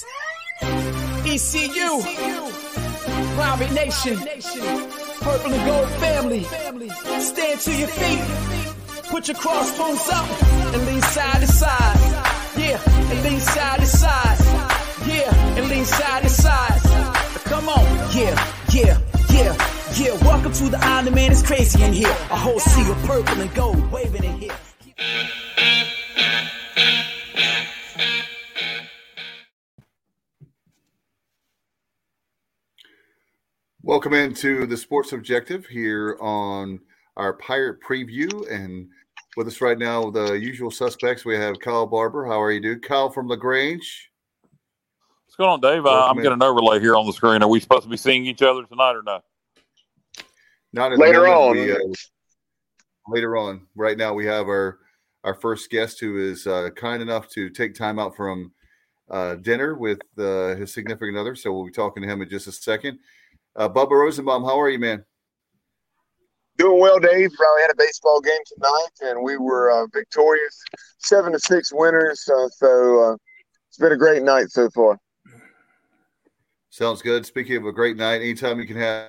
ECU, Private Nation, Purple and Gold family. Stand to your feet. Put your crossbones up and lean side to side. Yeah, and lean side to side. Yeah, and lean side to side. Come on. Yeah. Welcome to the Island, man. It's crazy in here. A whole sea of purple and gold waving in here. Welcome into the Sports Objective here on our Pirate Preview. And with us right now, the usual suspects, we have Kyle Barber. How are you, dude? Kyle from LaGrange. What's going on, Dave? I'm getting an overlay here on the screen. Are we supposed to be seeing each other tonight or not? Not later on. Later on. Right now, we have our first guest who is kind enough to take time out from dinner with his significant other. So we'll be talking to him in just a second. Bubba Rosenbaum, how are you, man? Doing well, Dave. We had a baseball game tonight, and we were victorious, 7-6 winners. So it's been a great night so far. Sounds good. Speaking of a great night, anytime you can have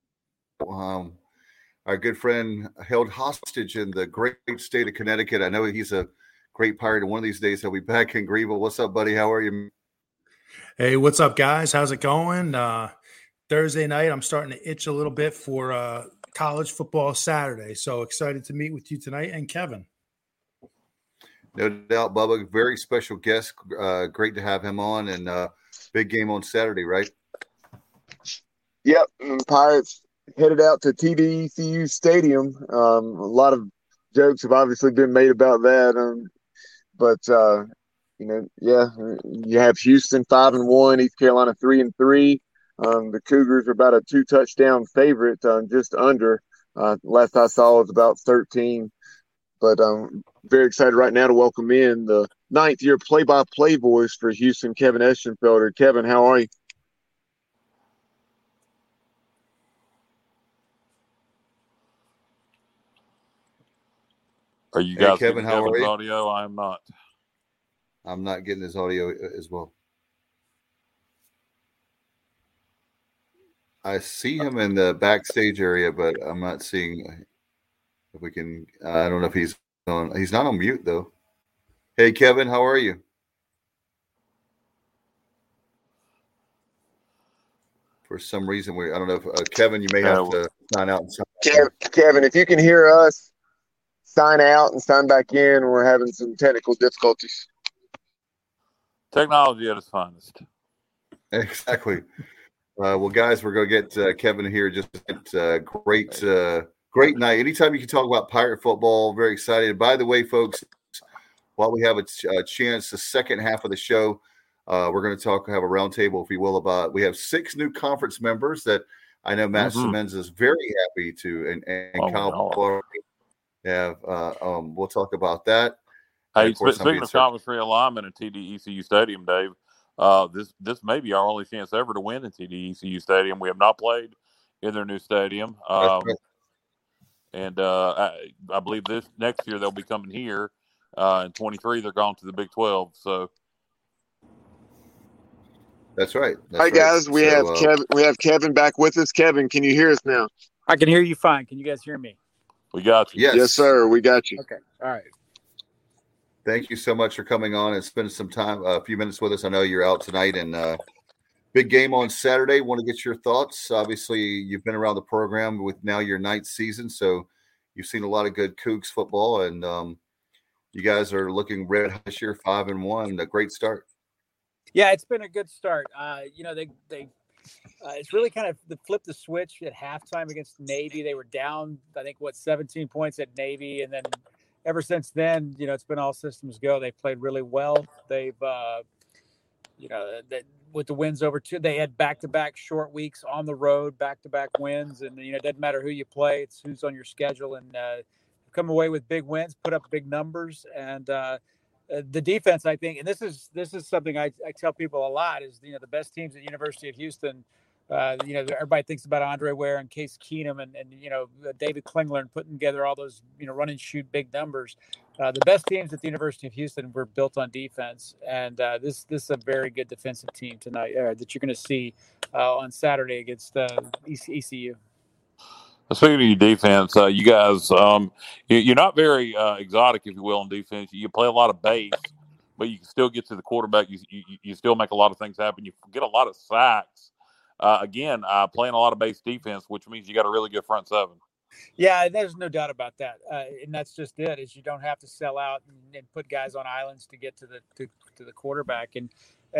our good friend held hostage in the great state of Connecticut. I know he's a great Pirate, and one of these days he'll be back in Greenville. What's up, buddy? How are you? Hey, what's up, guys? How's it going? Thursday night, I'm starting to itch a little bit for college football Saturday. So excited to meet with you tonight and Kevin. No doubt, Bubba. Very special guest. Great to have him on, and big game on Saturday, right? Yep. Pirates headed out to TDECU Stadium. A lot of jokes have obviously been made about that. But you have Houston 5-1, East Carolina 3-3. The Cougars are about a 2-touchdown favorite, just under. Last I saw was about 13. But I'm very excited right now to welcome in the ninth-year play-by-play voice for Houston, Kevin Eschenfelder. Kevin, how are you? Are you guys Kevin, getting how are Kevin's you? audio? I'm not. I'm not getting his audio as well. I see him in the backstage area, but I'm not seeing if we can. I don't know if he's on. He's not on mute, though. Hey, Kevin, how are you? For some reason, I don't know if Kevin, you may have to sign out. And Kevin, if you can hear us, sign out and sign back in. We're having some technical difficulties. Technology at its finest. Exactly. Well, guys, we're going to get Kevin here. Just great night. Anytime you can talk about Pirate football, very excited. By the way, folks, while we have a chance, the second half of the show, we're going to have a roundtable, if you will, about. We have 6 new conference members that I know Matt Simmons is very happy to, and Kyle have. We'll talk about that. Hey, speaking of conference realignment at TDECU Stadium, Dave. This may be our only chance ever to win in TDECU Stadium. We have not played in their new stadium, and I believe this next year they'll be coming here. In 23, they're going to the Big 12. So that's right. Hi guys, we have Kevin. We have Kevin back with us. Kevin, can you hear us now? I can hear you fine. Can you guys hear me? We got you. Yes, sir. We got you. Okay. All right. Thank you so much for coming on and spending some time, a few minutes with us. I know you're out tonight, and big game on Saturday. Want to get your thoughts. Obviously, you've been around the program with now your 9th season, so you've seen a lot of good Cougs football, and you guys are looking red hot this year, 5-1. A great start. Yeah, it's been a good start. They it's really kind of flipped the switch at halftime against Navy. They were down, I think, 17 points at Navy, and then ever since then, it's been all systems go. They played really well. They've, with the wins over 2, they had back-to-back short weeks on the road, back-to-back wins. And, it doesn't matter who you play. It's who's on your schedule. And come away with big wins, put up big numbers. And the defense, I think, and this is something I tell people a lot, is, the best teams at University of Houston, everybody thinks about Andre Ware and Case Keenum and David Klingler and putting together all those, run and shoot big numbers. the best teams at the University of Houston were built on defense, and this is a very good defensive team tonight that you're going to see on Saturday against ECU. Speaking of your defense, you guys, you're not very exotic, if you will, on defense. You play a lot of base, but you can still get to the quarterback. You still make a lot of things happen. You get a lot of sacks. Again, playing a lot of base defense, which means you got a really good front seven. Yeah, there's no doubt about that, and that's just it. Is you don't have to sell out and put guys on islands to get to the quarterback, and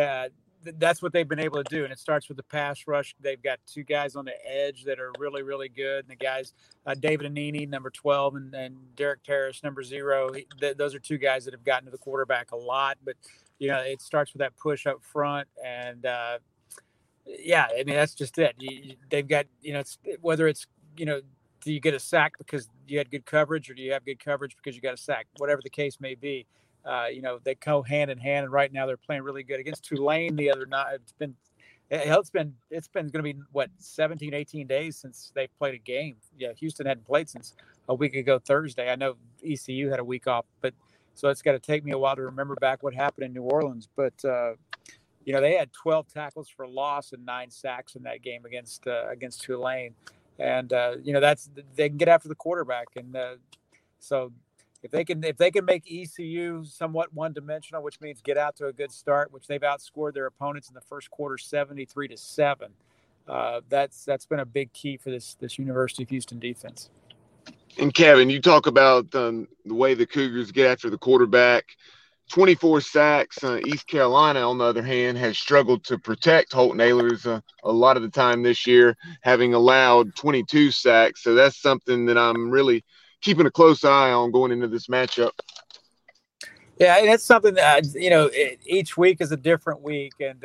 that's what they've been able to do. And it starts with the pass rush. They've got two guys on the edge that are really, really good. And the guys, David Anini, number 12, and Derek Terrace, number 0. Those are two guys that have gotten to the quarterback a lot. But it starts with that push up front, and yeah, I mean that's just it. They've got it's whether it's do you get a sack because you had good coverage, or do you have good coverage because you got a sack? Whatever the case may be, they go hand in hand. And right now they're playing really good against Tulane. The other night, it's been going to be 17, 18 days since they've played a game. Yeah, Houston hadn't played since a week ago Thursday. I know ECU had a week off, but so it's got to take me a while to remember back what happened in New Orleans. But they had 12 tackles for loss and 9 sacks in that game against Tulane. And that's they can get after the quarterback, and so if they can make ECU somewhat one-dimensional, which means get out to a good start, which they've outscored their opponents in the first quarter 73-7. That's been a big key for this University of Houston defense. And Kevin, you talk about the way the Cougars get after the quarterback. 24 sacks. East Carolina, on the other hand, has struggled to protect Holton Ahlers a lot of the time this year, having allowed 22 sacks. So that's something that I'm really keeping a close eye on going into this matchup. Yeah, and it's something that, each week is a different week. And,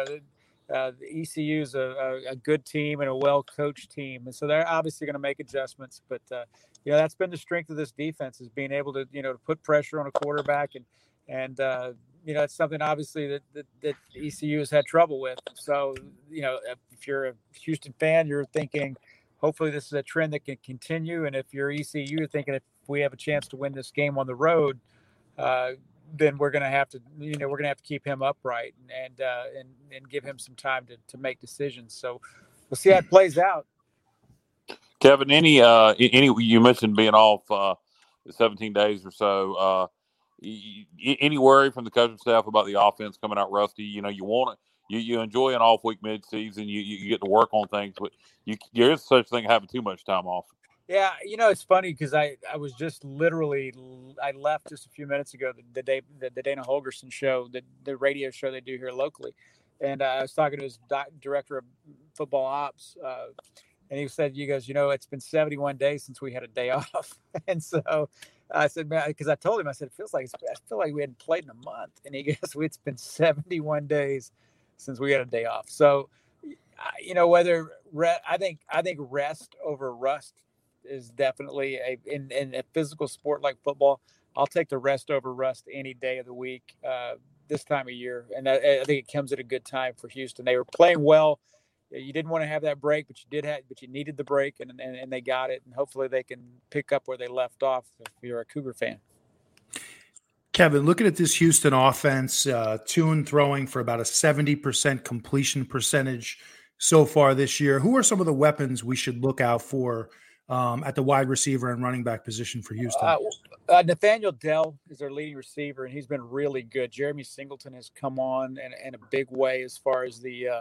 the ECU is a good team and a well-coached team. And so they're obviously going to make adjustments. But, that's been the strength of this defense, is being able to, to put pressure on a quarterback. And it's something obviously that ECU has had trouble with. So, if you're a Houston fan, you're thinking, hopefully this is a trend that can continue. And if you're ECU, you're thinking if we have a chance to win this game on the road, then we're going to have to keep him upright and give him some time to make decisions. So we'll see how it plays out. Kevin, any you mentioned being off 17 days or so. Any worry from the coaching staff about the offense coming out rusty? You want it. You enjoy an off week mid-season. You get to work on things, but there is such thing having too much time off. Yeah, it's funny because I was just I left just a few minutes ago the Dana Holgerson show, the radio show they do here locally, and I was talking to his director of football ops, and he said, "You guys, it's been 71 days since we had a day off," and so. I said, man, because I told him, I said, I feel like we hadn't played in a month. And he goes, it's been 71 days since we had a day off. So, whether I think rest over rust is definitely in a physical sport like football. I'll take the rest over rust any day of the week this time of year. And I think it comes at a good time for Houston. They were playing well. You didn't want to have that break, but you needed the break, and they got it. And hopefully they can pick up where they left off if you're a Cougar fan. Kevin, looking at this Houston offense, Tune throwing for about a 70% completion percentage so far this year. Who are some of the weapons we should look out for at the wide receiver and running back position for Houston? Nathaniel Dell is their leading receiver, and he's been really good. Jeremy Singleton has come on in a big way as far as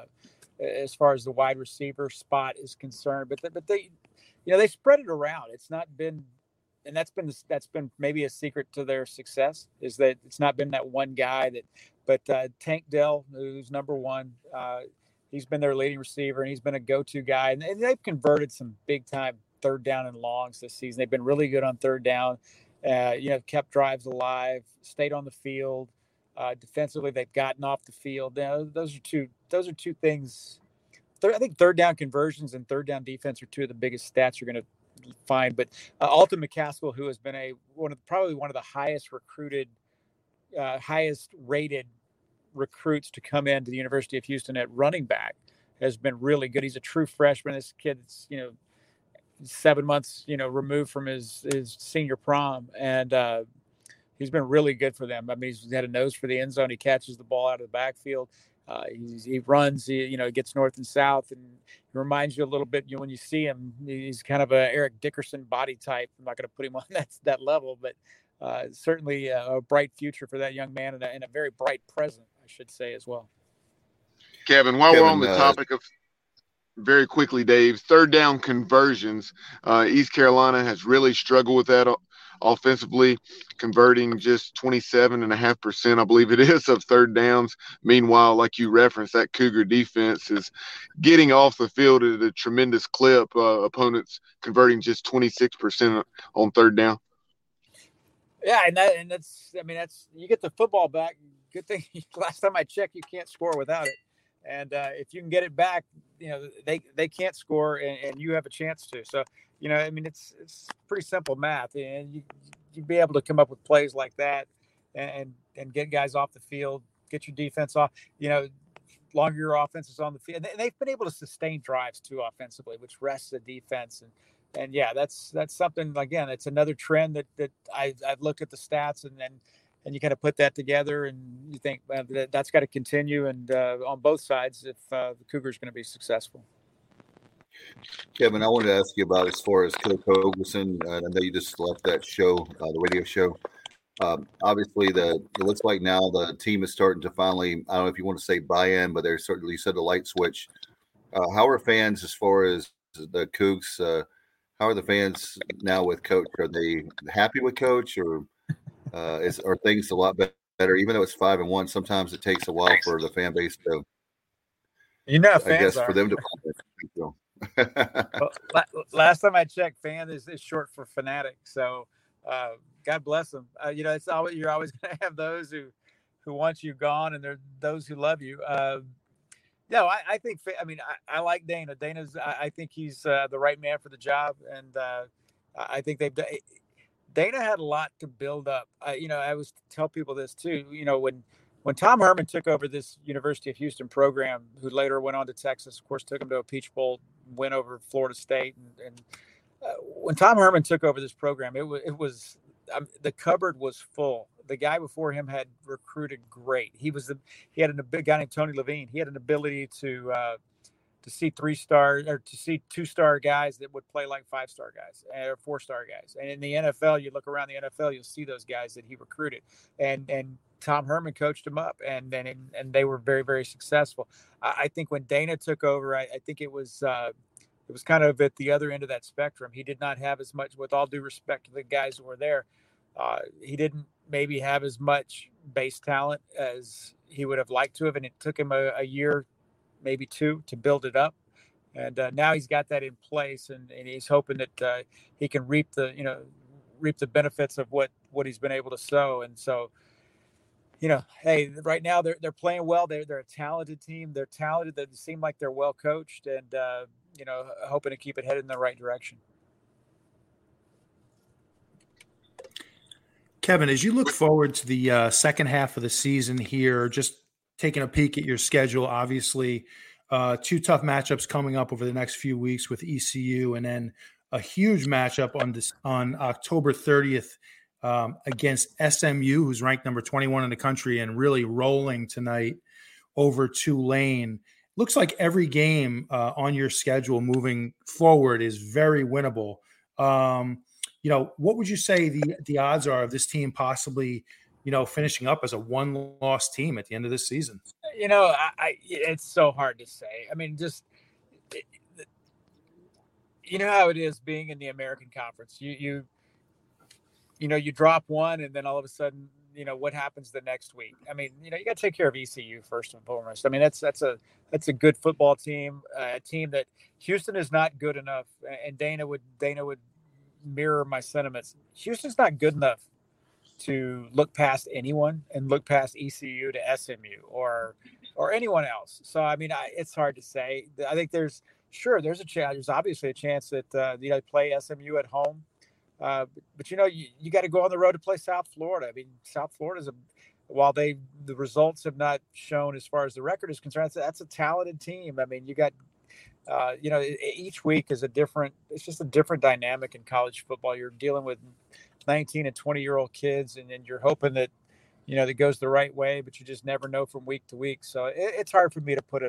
the wide receiver spot is concerned, but they spread it around. It's not been, and that's been maybe a secret to their success, is that it's not been that one guy but Tank Dell, who's number 1, he's been their leading receiver, and he's been a go-to guy, and they've converted some big time third down and longs this season. They've been really good on third down, kept drives alive, stayed on the field. Defensively, they've gotten off the field. Those are two things. I think third down conversions and third down defense are two of the biggest stats you're going to find. But Alton McCaskill, who has been probably one of the highest recruited, highest rated recruits to come into the University of Houston at running back, has been really good. He's a true freshman. This kid's 7 months removed from his senior prom, and he's been really good for them. I mean, he's had a nose for the end zone. He catches the ball out of the backfield. He runs, he gets north and south, and he reminds you a little bit, when you see him, he's kind of a Eric Dickerson body type. I'm not going to put him on that level, but certainly a bright future for that young man, and a very bright present, I should say, as well. Kevin, we're on the topic of, very quickly, Dave, third down conversions, East Carolina has really struggled with that offensively, converting just 27.5%, I believe it is, of third downs. Meanwhile, like you referenced, that Cougar defense is getting off the field at a tremendous clip. Opponents converting just 26% on third down. Yeah, and that's you get the football back. Good thing last time I checked, you can't score without it. And if you can get it back, they can't score, and you have a chance to. So, it's pretty simple math, and you'd be able to come up with plays like that and get guys off the field, get your defense off, longer your offense is on the field. And they've been able to sustain drives too offensively, which rests the defense. And yeah, that's something, again, it's another trend that I've looked at the stats and you kind of put that together and you think that's got to continue, and on both sides if the Cougars going to be successful. Kevin, I wanted to ask you about as far as Coach Hogerson. I know you just left that show, the radio show. Obviously, it looks like now the team is starting to finally, I don't know if you want to say buy-in, but they're certainly said the light switch. How are fans as far as the Cougs? How are the fans now with Coach? Are they happy with Coach, or are things a lot better? Even though it's 5-1, sometimes it takes a while for the fan base to. Fans I guess are. For them to. Well, last time I checked, fan is short for fanatic. So God bless them. It's always, you're always going to have those who want you gone, and there are those who love you. I think. I like Dana. I think he's the right man for the job, and I think Dana had a lot to build up. I always tell people this too. When Tom Herman took over this University of Houston program, who later went on to Texas, of course, took him to a Peach Bowl, win over Florida State, and when Tom Herman took over this program, it was the cupboard was full. The guy before him had recruited great. He had a big guy named Tony Levine. He had an ability to see 3-star or to see 2-star guys that would play like 5-star guys or 4-star guys. And in the NFL, you look around the NFL, you'll see those guys that he recruited. And Tom Herman coached them up, and they were very, very successful. I think when Dana took over, I think it was kind of at the other end of that spectrum. He did not have as much, with all due respect to the guys that were there, he didn't maybe have as much base talent as he would have liked to have, and it took him a year, maybe 2, to build it up. And now he's got that in place, and he's hoping that he can reap the benefits of what he's been able to sow. And so, hey, right now they're playing well. They're a talented team. They're talented. They seem like they're well coached, and hoping to keep it headed in the right direction. Kevin, as you look forward to the second half of the season here, just taking a peek at your schedule, obviously 2 tough matchups coming up over the next few weeks with ECU, and then a huge matchup on October 30th against SMU, who's ranked number 21 in the country and really rolling tonight over Tulane. Looks like every game on your schedule moving forward is very winnable. What would you say the odds are of this team possibly, finishing up as a 1-loss team at the end of this season? It's so hard to say. I mean, just how it is being in the American Conference. You drop one, and then all of a sudden, what happens the next week? I mean, you got to take care of ECU first and foremost. I mean, that's a good football team, a team that Houston is not good enough, and Dana would mirror my sentiments. Houston's not good enough to look past anyone and look past ECU to SMU or anyone else. So, I mean, it's hard to say. I think there's a chance. There's obviously a chance that play SMU at home. But you got to go on the road to play South Florida. I mean, South Florida while the results have not shown as far as the record is concerned, that's a talented team. I mean, you got, each week is it's just a different dynamic in college football. You're dealing with 19 and 20-year-old kids, and you're hoping that, that goes the right way, but you just never know from week to week. So it's hard for me to put a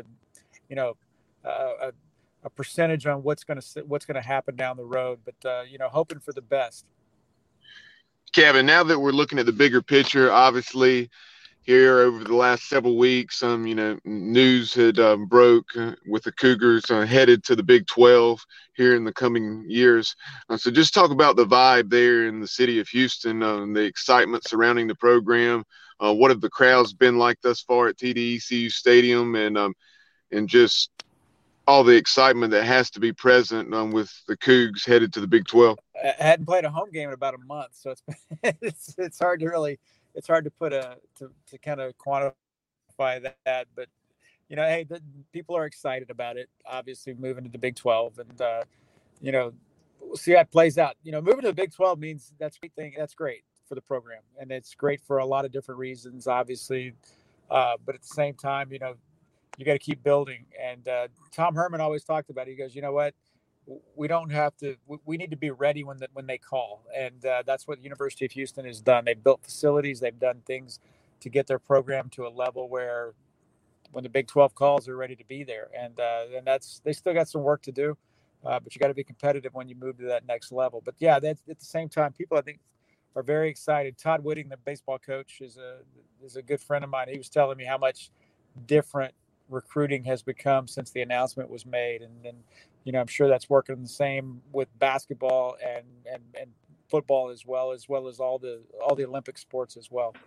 percentage on what's going to happen down the road, but hoping for the best. Kevin, now that we're looking at the bigger picture, obviously here over the last several weeks, news had broke with the Cougars headed to the Big 12 here in the coming years. So just talk about the vibe there in the city of Houston, the excitement surrounding the program. What have the crowds been like thus far at TD-ECU Stadium, and just all the excitement that has to be present with the Cougs headed to the Big 12? I hadn't played a home game in about a month, so it's hard to put to kind of quantify that. But hey, people are excited about it. Obviously, moving to the Big 12, and we'll see how it plays out. Moving to the Big 12 means that's a great thing. That's great for the program, and it's great for a lot of different reasons, obviously. But at the same time, you got to keep building. And Tom Herman always talked about it. He goes, you know what? We don't have to. We need to be ready when they call, and that's what the University of Houston has done. They've built facilities, they've done things to get their program to a level where, when the Big 12 calls, they're ready to be there. And they still got some work to do, but you got to be competitive when you move to that next level. But yeah, that's at the same time, people I think are very excited. Todd Whitting, the baseball coach, is a good friend of mine. He was telling me how much different recruiting has become since the announcement was made, and I'm sure that's working the same with basketball and football as well as all the Olympic sports as well.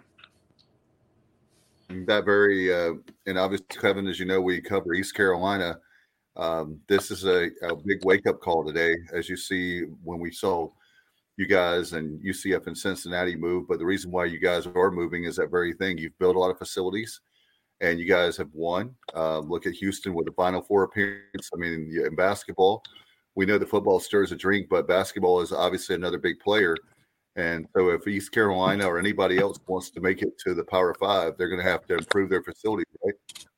That very and obviously, Kevin, as you know, we cover East Carolina. This is a big wake-up call today, as you see when we saw you guys and UCF and Cincinnati move. But the reason why you guys are moving is that very thing. You've built a lot of facilities, and you guys have won. Look at Houston with the Final Four appearance. I mean, in basketball, we know the football stirs a drink, but basketball is obviously another big player. And so if East Carolina or anybody else wants to make it to the Power Five, they're going to have to improve their facilities, right?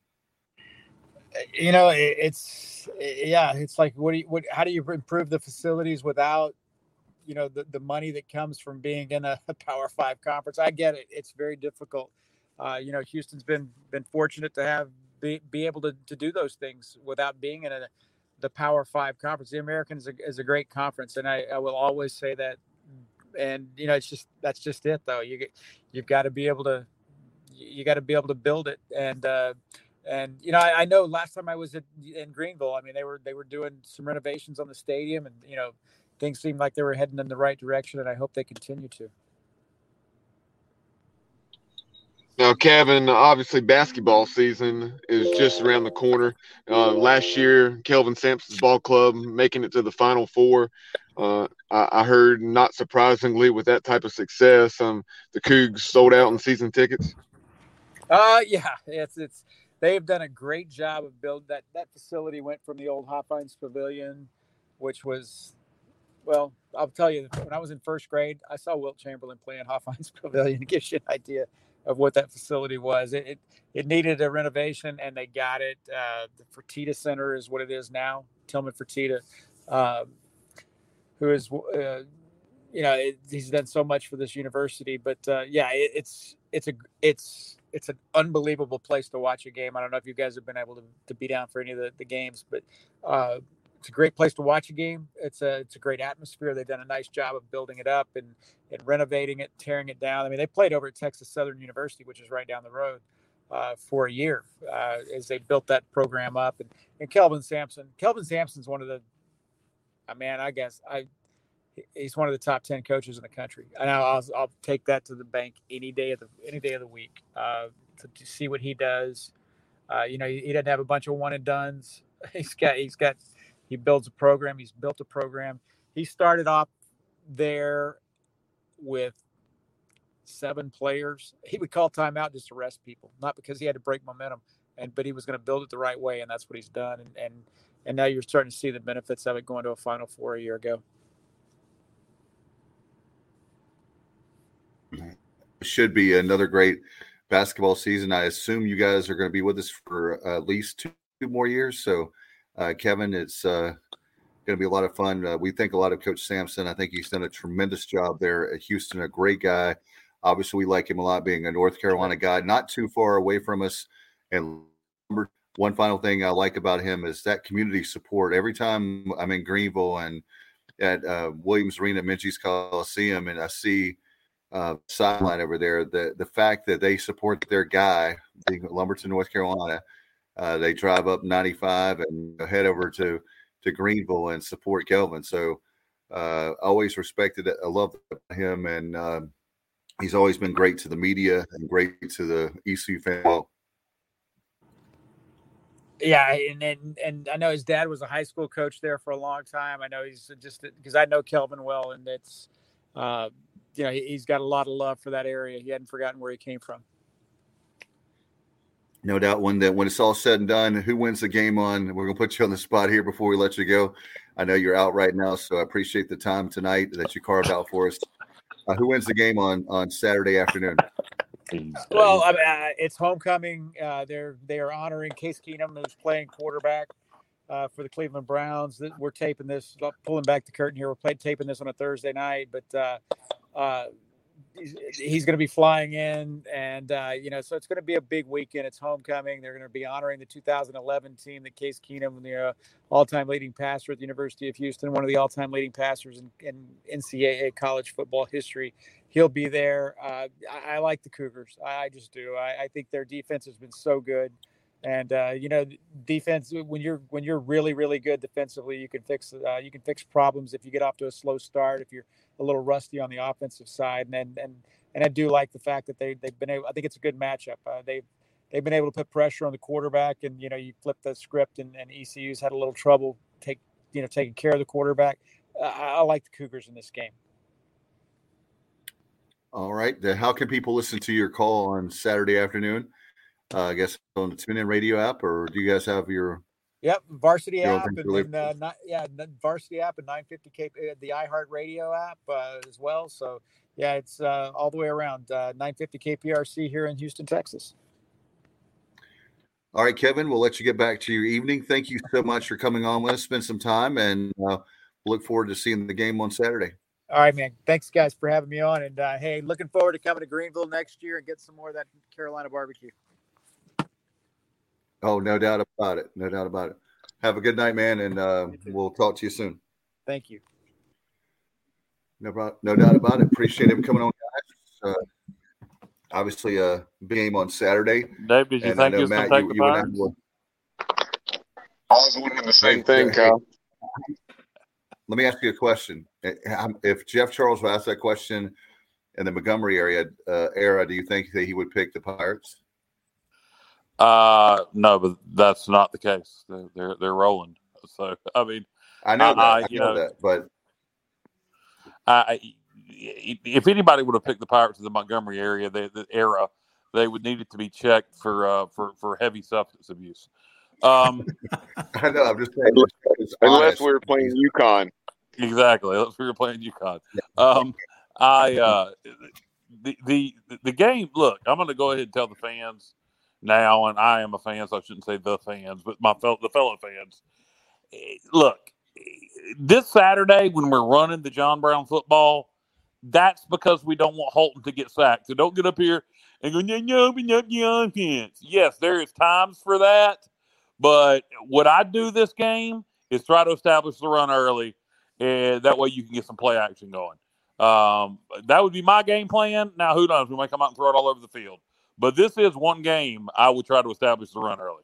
It's like, how do you improve the facilities without, the money that comes from being in a Power Five conference? I get it. It's very difficult. Houston's been fortunate to be able to do those things without being in the Power Five conference. The American is a great conference, and I will always say that. And that's just it, though. You've got to be able to build it. And I know last time I was in Greenville, I mean, they were doing some renovations on the stadium, and things seemed like they were heading in the right direction, and I hope they continue to. Now, Kevin, obviously basketball season is just around the corner. Last year, Kelvin Sampson's ball club making it to the Final Four. I heard, not surprisingly, with that type of success, the Cougs sold out in season tickets. Yeah, it's they've done a great job of building that facility. Went from the old Hofheinz Pavilion, which was, well, I'll tell you, when I was in first grade, I saw Wilt Chamberlain playing Hofheinz Pavilion. It gives you an idea of what that facility was. It needed a renovation, and they got it. The Fertitta Center is what it is now. Tillman Fertitta, who is, he's done so much for this university. But it's an unbelievable place to watch a game. I don't know if you guys have been able to be down for any of the games, but it's a great place to watch a game. It's a great atmosphere. They've done a nice job of building it up and renovating it, tearing it down. I mean, they played over at Texas Southern University, which is right down the road, for a year as they built that program up. And Kelvin Sampson's one of the, he's one of the top 10 coaches in the country. And I'll take that to the bank any day of the week to see what he does. He doesn't have a bunch of one and dones. He builds a program. He's built a program. He started off there with 7 players. He would call timeout just to rest people, not because he had to break momentum, but he was going to build it the right way, and that's what he's done. And now you're starting to see the benefits of it going to a Final Four a year ago. Should be another great basketball season. I assume you guys are going to be with us for at least 2 more years. So, Kevin, it's Going to be a lot of fun. We think a lot of Coach Sampson. I think he's done a tremendous job there at Houston, a great guy. Obviously, we like him a lot being a North Carolina guy, not too far away from us. And one final thing I like about him is that community support. Every time I'm in Greenville and at Williams Arena, Minges Coliseum, and I see sideline over there, the fact that they support their guy being at Lumberton, North Carolina, they drive up 95 and head over to Greenville and support Kelvin. So always respected it. I love him, and he's always been great to the media and great to the ECU fan. Yeah, and I know his dad was a high school coach there for a long time. I know he's just because I know Kelvin well, and it's he's got a lot of love for that area. He hadn't forgotten where he came from. No doubt. When it's all said and done, who wins the game on? We're gonna put you on the spot here before we let you go. I know you're out right now, so I appreciate the time tonight that you carved out for us. Who wins the game on Saturday afternoon? Well, it's homecoming. They are honoring Case Keenum, who's playing quarterback for the Cleveland Browns. We're taping this, pulling back the curtain here. We're taping this on a Thursday night, but he's going to be flying in, and so it's going to be a big weekend. It's homecoming. They're going to be honoring the 2011 team that Case Keenum, the all-time leading passer at the University of Houston, one of the all-time leading passers in NCAA college football history. He'll be there. I like the Cougars. I just do. I think their defense has been so good. And defense, when you're really, really good defensively, you can fix problems if you get off to a slow start, if you're a little rusty on the offensive side. And I do like the fact that they've been able. I think it's a good matchup. They've been able to put pressure on the quarterback, and you flip the script, and ECU's had a little trouble taking care of the quarterback. I like the Cougars in this game. All right. How can people listen to your call on Saturday afternoon? I guess on the TuneIn Radio app, or do you guys have your? Yep, Varsity app, and Varsity app and 950K, the iHeartRadio app as well. So yeah, it's all the way around 950 KPRC here in Houston, Texas. All right, Kevin, we'll let you get back to your evening. Thank you so much for coming on with us. Spend some time, and look forward to seeing the game on Saturday. All right, man. Thanks, guys, for having me on. And hey, looking forward to coming to Greenville next year and get some more of that Carolina barbecue. Oh, no doubt about it. No doubt about it. Have a good night, man, and we'll talk to you soon. Thank you. No doubt about it. Appreciate him coming on, guys. Obviously, a big game on Saturday. Dave, did you think you was going to take the Pirates? I was wondering the same thing, Kyle. Let me ask you a question. If Jeff Charles would ask that question in the Montgomery era, do you think that he would pick the Pirates? No, but that's not the case. They're rolling. So I mean, I know that, but if anybody would have picked the Pirates in the Montgomery area, they would need it to be checked for heavy substance abuse. I know. I'm just saying, unless we were playing UConn. Exactly. Unless we were playing UConn. The game. Look, I'm going to go ahead and tell the fans now, and I am a fan, so I shouldn't say the fans, but the fellow fans. Look, this Saturday when we're running the John Brown football, that's because we don't want Holton to get sacked. So don't get up here and go, no, open up the offense. Yes, there is times for that, but what I do this game is try to establish the run early, and that way you can get some play action going. That would be my game plan. Now, who knows? We might come out and throw it all over the field. But this is one game I would try to establish the run early.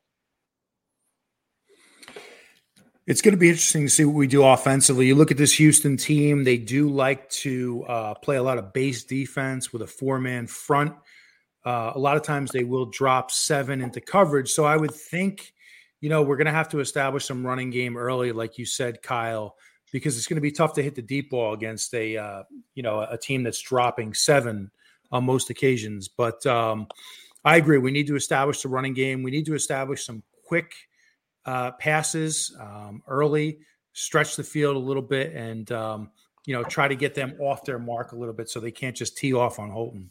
It's going to be interesting to see what we do offensively. You look at this Houston team, they do like to play a lot of base defense with a four-man front. A lot of times they will drop 7 into coverage. So I would think, we're going to have to establish some running game early, like you said, Kyle, because it's going to be tough to hit the deep ball against a team that's dropping 7 on most occasions. But I agree. We need to establish the running game. We need to establish some quick passes early, stretch the field a little bit, and try to get them off their mark a little bit so they can't just tee off on Holton.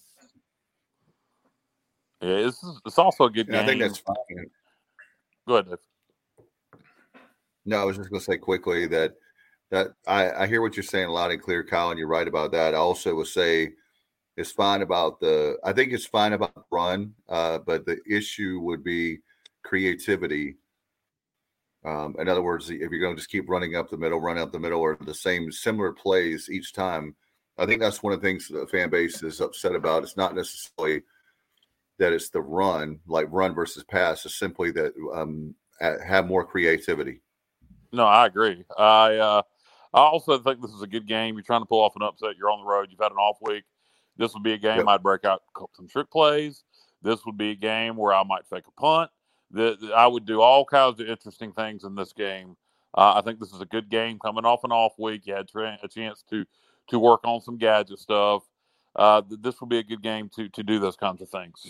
Yeah, it's also a good game. I think that's fine. Go ahead, Dave. No, I was just going to say quickly that That I hear what you're saying loud and clear, Kyle, and you're right about that. I also would say it's fine about I think it's fine about the run, but the issue would be creativity. In other words, if you're going to just keep running up the middle, or the same similar plays each time, I think that's one of the things the fan base is upset about. It's not necessarily that it's the run, like run versus pass. It's simply that have more creativity. No, I agree. I also think this is a good game. You're trying to pull off an upset. You're on the road. You've had an off week. This would be a game I'd break out some trick plays. This would be a game where I might fake a punt. I would do all kinds of interesting things in this game. I think this is a good game coming off an off week. You had a chance to work on some gadget stuff. This will be a good game to do those kinds of things.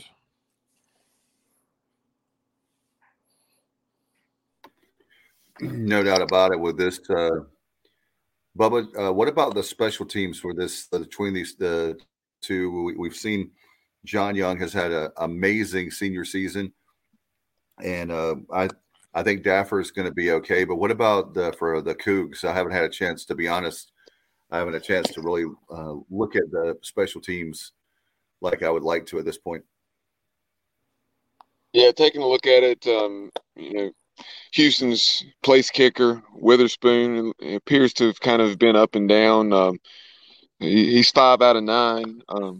No doubt about it with this. Bubba, what about the special teams for this between the two? We've seen John Young has had an amazing senior season, and I think Daffer is going to be okay. But what about for the Cougs? I haven't had a chance, to be honest. I haven't had a chance to really look at the special teams like I would like to at this point. Yeah, taking a look at it, Houston's place kicker, Witherspoon, appears to have kind of been up and down. He's 5 out of 9.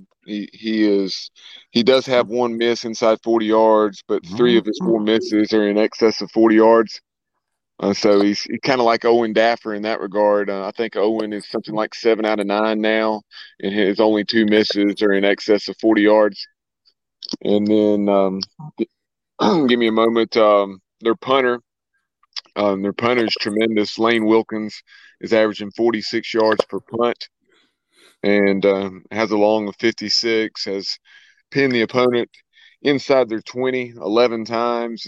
He does have one miss inside 40 yards, but 3 of his 4 misses are in excess of 40 yards. So he's kind of like Owen Daffer in that regard. I think Owen is something like 7 out of 9 now, and his only 2 misses are in excess of 40 yards. And then give me a moment. Their punter is tremendous. Lane Wilkins is averaging 46 yards per punt and has a long of 56, has pinned the opponent inside their 20 11 times.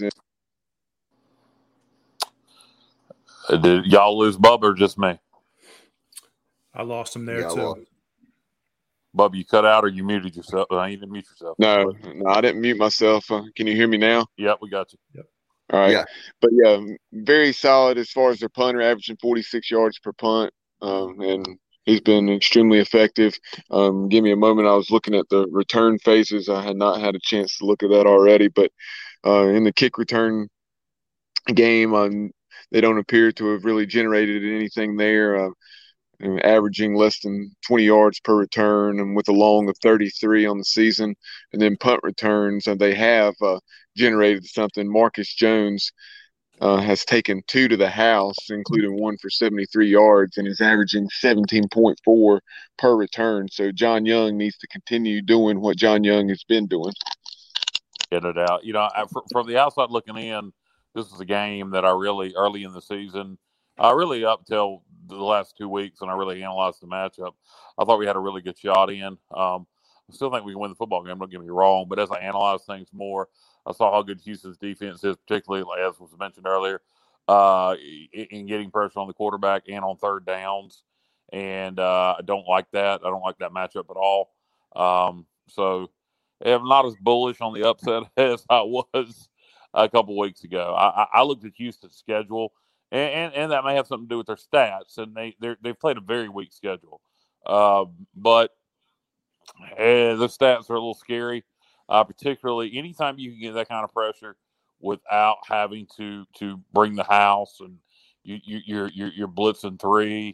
Did y'all lose Bubba or just me? I lost him there too. Bubba, you cut out or you muted yourself? You didn't mute yourself. No, I didn't mute myself. Can you hear me now? Yep, we got you. Yep. All right. Yeah. But, yeah, very solid as far as their punter, averaging 46 yards per punt, and he's been extremely effective. Give me a moment. I was looking at the return phases. I had not had a chance to look at that already, but in the kick return game, they don't appear to have really generated anything there, averaging less than 20 yards per return and with a long of 33 on the season. And then punt returns, they have generated something. Marcus Jones has taken 2 to the house, including 1 for 73 yards, and is averaging 17.4 per return. So John Young needs to continue doing what John Young has been doing. Get it out. From the outside looking in, this is a game that I really, early in the season, really up till the last 2 weeks when I really analyzed the matchup, I thought we had a really good shot in. I still think we can win the football game, don't get me wrong, but as I analyzed things more, I saw how good Houston's defense is, particularly, as was mentioned earlier, in getting pressure on the quarterback and on third downs. And I don't like that. I don't like that matchup at all. So I'm not as bullish on the upset as I was a couple weeks ago. I looked at Houston's schedule, and that may have something to do with their stats, and they've played a very weak schedule. But the stats are a little scary, particularly anytime you can get that kind of pressure without having to bring the house and you're blitzing 3.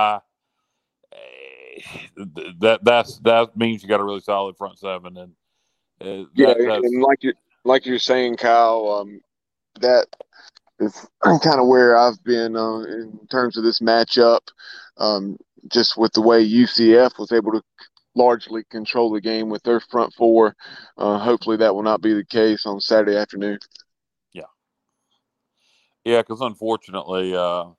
That means you got a really solid front 7, and and like you're saying, Kyle, that is kind of where I've been in terms of this matchup. Just with the way UCF was able to largely control the game with their front 4. Hopefully that will not be the case on Saturday afternoon. Yeah, because unfortunately,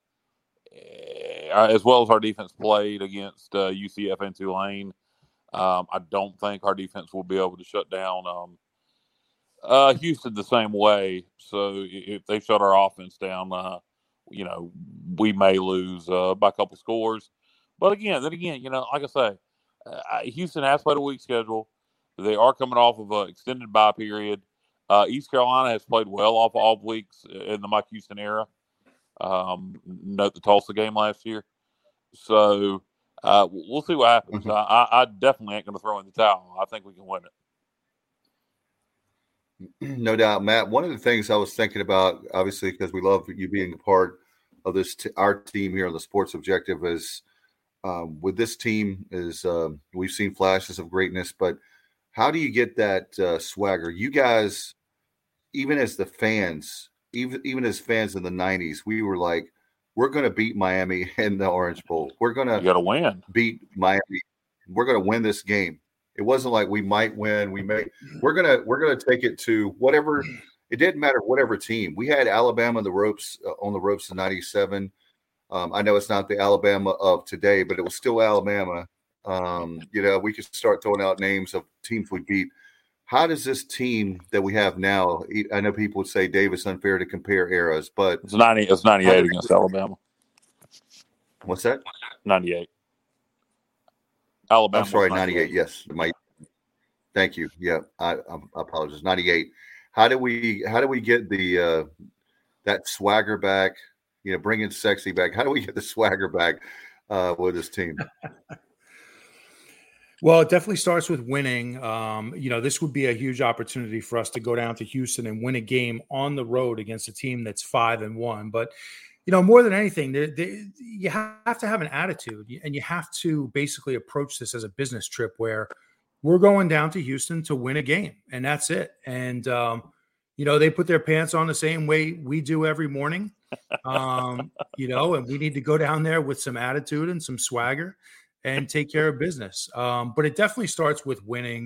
as well as our defense played against UCF and Tulane, I don't think our defense will be able to shut down Houston the same way. So if they shut our offense down, we may lose by a couple scores. But again, like I say, Houston has played a weak schedule. They are coming off of an extended bye period. East Carolina has played well off weeks in the Mike Houston era. Note the Tulsa game last year. So we'll see what happens. I definitely ain't going to throw in the towel. I think we can win it. No doubt, Matt. One of the things I was thinking about, obviously, because we love you being a part of this, our team here on the Sports Objective, is with this team is we've seen flashes of greatness, but how do you get that swagger? You guys, even as the fans, even as fans in the 90s, we were like, we're going to beat Miami in the Orange Bowl. We're going to win. Beat Miami. We're going to win this game. It wasn't like we might win. We're going to take it to whatever. It didn't matter whatever team. We had Alabama on the ropes in '97. I know it's not the Alabama of today, but it was still Alabama. We could start throwing out names of teams we beat. How does this team that we have now? I know people would say, Dave, it's unfair to compare eras, but it's 98 against Alabama. What's that? 98. Alabama. I'm sorry, 98. Yes, thank you. Yeah, I apologize. 98. How do we get the that swagger back? Bringing sexy back. How do we get the swagger back with this team? Well, it definitely starts with winning. This would be a huge opportunity for us to go down to Houston and win a game on the road against a team that's 5-1. But, more than anything, you have to have an attitude, and you have to basically approach this as a business trip where we're going down to Houston to win a game, and that's it. And, they put their pants on the same way we do every morning, and we need to go down there with some attitude and some swagger and take care of business. But it definitely starts with winning.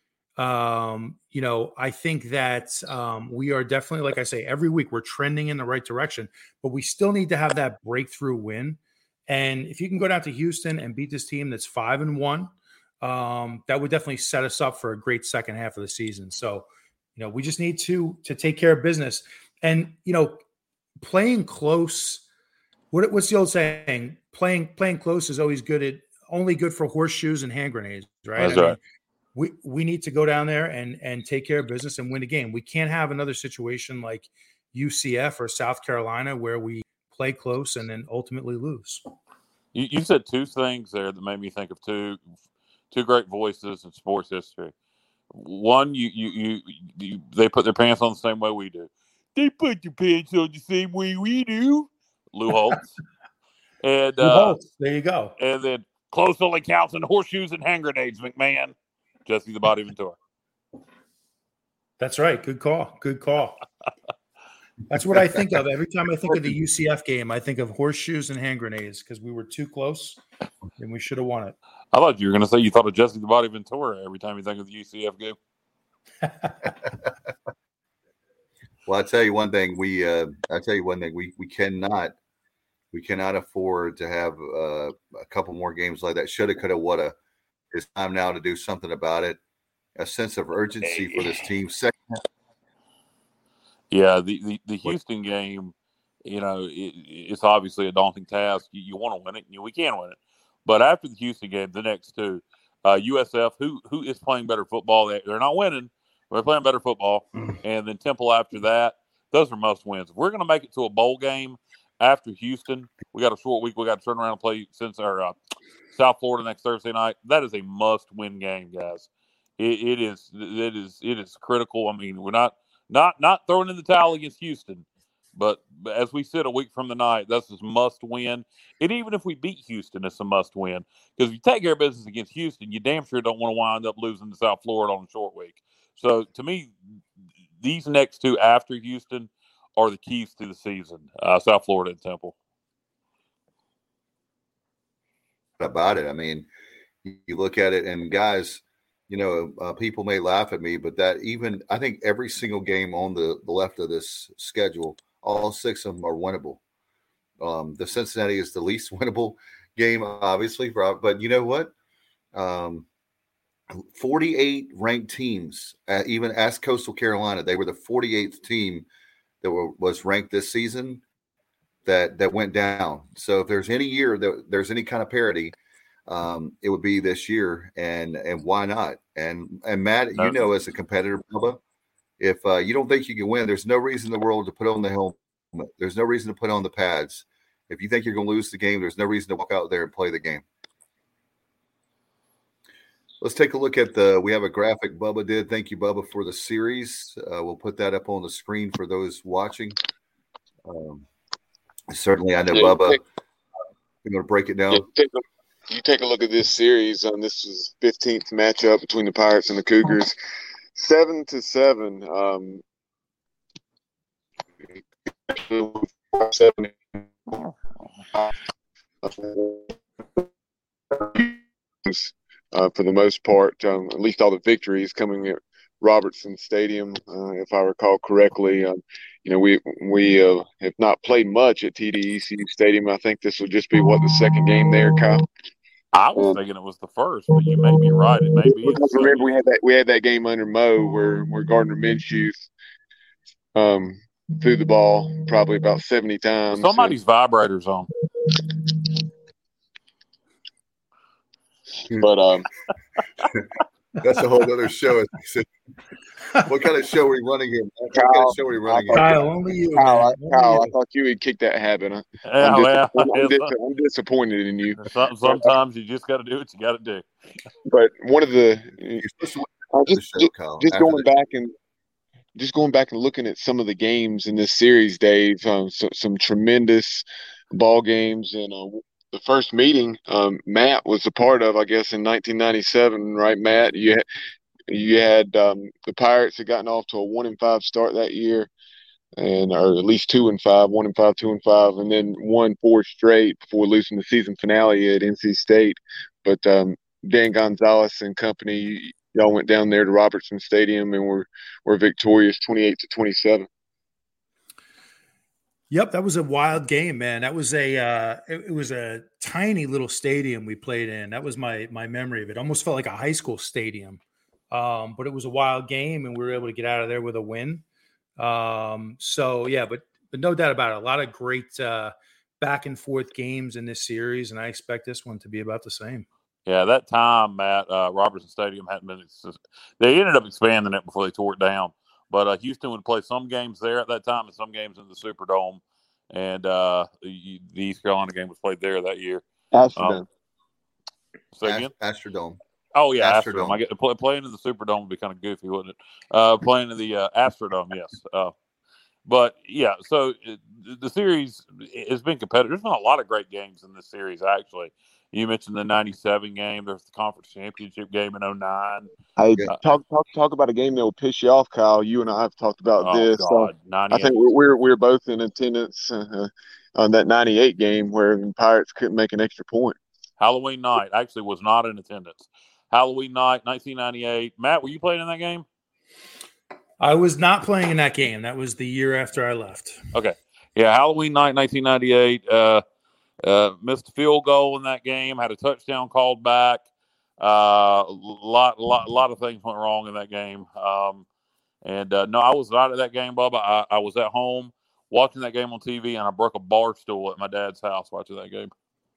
I think that we are definitely, like I say, every week we're trending in the right direction, but we still need to have that breakthrough win. And if you can go down to Houston and beat this team that's 5-1, that would definitely set us up for a great second half of the season. So, we just need to take care of business. And, playing close, what's the old saying? Playing close is always only good for horseshoes and hand grenades, right? That's right. We need to go down there and take care of business and win a game. We can't have another situation like UCF or South Carolina where we play close and then ultimately lose. You said two things there that made me think of two great voices in sports history. One, they put their pants on the same way we do. They put their pants on the same way we do. Lou Holtz. And Lou Holtz, there you go. And then close only counts in horseshoes and hand grenades, McMahon. Jesse the Body Ventura. That's right. Good call. That's what I think of. Every time I think of the UCF game, I think of horseshoes and hand grenades because we were too close and we should have won it. I thought you were going to say you thought of Jesse the Body Ventura every time you think of the UCF game. Well, I'll tell you one thing. We cannot afford to have a couple more games like that. Shoulda, coulda, woulda. It's time now to do something about it. A sense of urgency for this team. Yeah, the Houston game, it's obviously a daunting task. You want to win it, and we can win it. But after the Houston game, the next two, USF, who is playing better football? They're not winning. They're playing better football. And then Temple after that, those are must wins. If we're going to make it to a bowl game after Houston, we got a short week. We got to turn around and play South Florida next Thursday night. That is a must-win game, guys. It is critical. I mean, we're not throwing in the towel against Houston, but as we sit a week from the night, that's a must-win. And even if we beat Houston, it's a must-win because if you take care of business against Houston, you damn sure don't want to wind up losing to South Florida on a short week. So, to me, these next two after Houston are the keys to the season. South Florida and Temple. About it. I mean, you look at it, and guys, people may laugh at me, but I think every single game on the left of this schedule, all 6 of them are winnable. The Cincinnati is the least winnable game, obviously, but you know what? 48 ranked teams, even as Coastal Carolina, they were the 48th team that was ranked this season. That went down. So if there's any year that there's any kind of parity, it would be this year, and why not? And Matt, as a competitor, Bubba, if you don't think you can win, there's no reason in the world to put on the helmet. There's no reason to put on the pads. If you think you're going to lose the game, there's no reason to walk out there and play the game. Let's take a look at we have a graphic Bubba did. Thank you, Bubba, for the series. We'll put that up on the screen for those watching. Certainly, I know Bubba. We're going to break it down. You take a look at this series. This is 15th matchup between the Pirates and the Cougars. 7-7. 7. For the most part, at least all the victories coming at Robertson Stadium, if I recall correctly. We have not played much at TDECU Stadium. I think this will just be the second game there, Kyle. I was thinking it was the first, but you may be right. It may be. Remember, we had that game under Mo where Gardner Minshew threw the ball probably about 70 times. Somebody's vibrator's on. But that's a whole other show. What kind of show are we running here? Kyle, only you. Kyle, I thought you would kick that habit. I'm disappointed in you. Sometimes you just got to do what you got to do. But one of the just going back and looking at some of the games in this series, Dave. Some tremendous ball games, and the first meeting Matt was a part of, I guess, in 1997, right, Matt? You had the Pirates had gotten off to a 1-5 start that year, or at least 2-5, 1-5, 2-5, and then won 4 straight before losing the season finale at NC State. But Dan Gonzalez and company, y'all went down there to Robertson Stadium and were victorious 28-27. Yep, that was a wild game, man. That was it was a tiny little stadium we played in. That was my memory of it. Almost felt like a high school stadium. But it was a wild game, and we were able to get out of there with a win. So yeah, but no doubt about it. A lot of great back and forth games in this series, and I expect this one to be about the same. Yeah, that time, Matt, Robertson Stadium hadn't been. They ended up expanding it before they tore it down. But Houston would play some games there at that time and some games in the Superdome. And the East Carolina game was played there that year. Astrodome. Say again? Astrodome. Oh, yeah, Astrodome. I get to playing in the Superdome would be kind of goofy, wouldn't it? Playing in the Astrodome, yes. But, yeah, so the series has been competitive. There's been a lot of great games in this series, actually. You mentioned the 97 game. There's the conference championship game in 09. Hey, talk about a game that will piss you off, Kyle. You and I have talked about this. God, I think we're both in attendance on that 98 game where the Pirates couldn't make an extra point. Halloween night. Actually was not in attendance. Halloween night, 1998. Matt, were you playing in that game? I was not playing in that game. That was the year after I left. Okay. Yeah, Halloween night, 1998. Missed a field goal in that game. Had a touchdown called back. A lot of things went wrong in that game. No, I was not at that game, Bubba. I was at home watching that game on TV, and I broke a bar stool at my dad's house watching that game.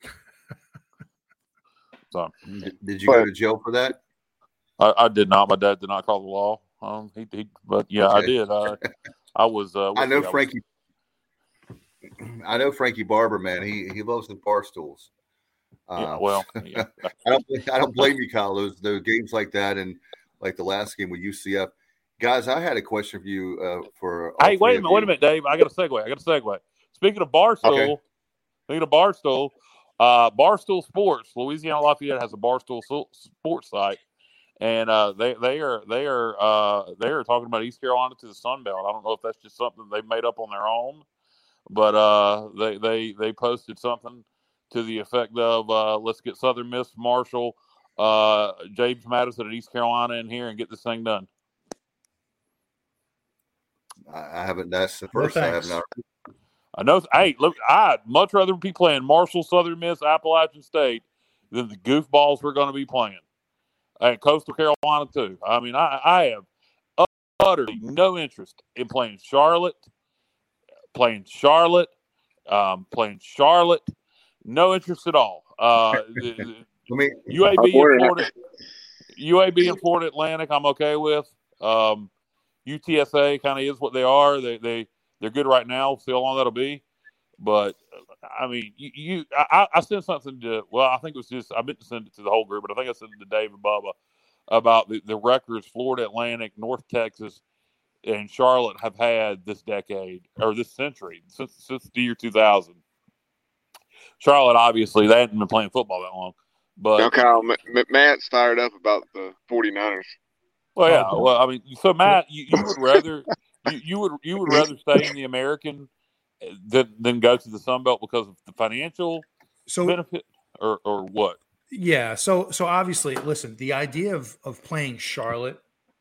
So, did you go to jail for that? I did not. My dad did not call the law. But yeah, okay. I did. I was. I know Frankie. I know Frankie Barber, man. He loves the bar stools. Yeah. I don't blame you, Kyle. Those games like that, and like the last game with UCF, guys. I had a question for you. Hey, wait a minute, Dave. I got a segue. Speaking of Barstool, Barstool Sports, Louisiana Lafayette has a Barstool Sports site, and they are talking about East Carolina to the Sun Belt. I don't know if that's just something they've made up on their own, but they posted something to the effect of let's get Southern Miss, Marshall, James Madison at East Carolina in here and get this thing done. I haven't. That's the first I have not. I know. Hey, look, I'd much rather be playing Marshall, Southern Miss, Appalachian State than the goofballs we're going to be playing. And Coastal Carolina, too. I mean, I have utterly no interest in playing Charlotte. No interest at all. UAB and Florida Atlantic, I'm okay with. UTSA kind of is what they are. They're good right now. See how long that'll be. But I mean, I sent something to. Well, I think it was just I meant to send it to the whole group, but I think I sent it to Dave and Bubba about the records Florida Atlantic, North Texas, and Charlotte have had this decade or this century since the year 2000. Charlotte, obviously, they hadn't been playing football that long. But now, Kyle, Matt's fired up about the 49ers. Well, yeah. Well, I mean, so Matt, you would rather you would rather stay in the American than go to the Sun Belt because of the financial benefit, or what? Yeah. So obviously, listen, the idea of playing Charlotte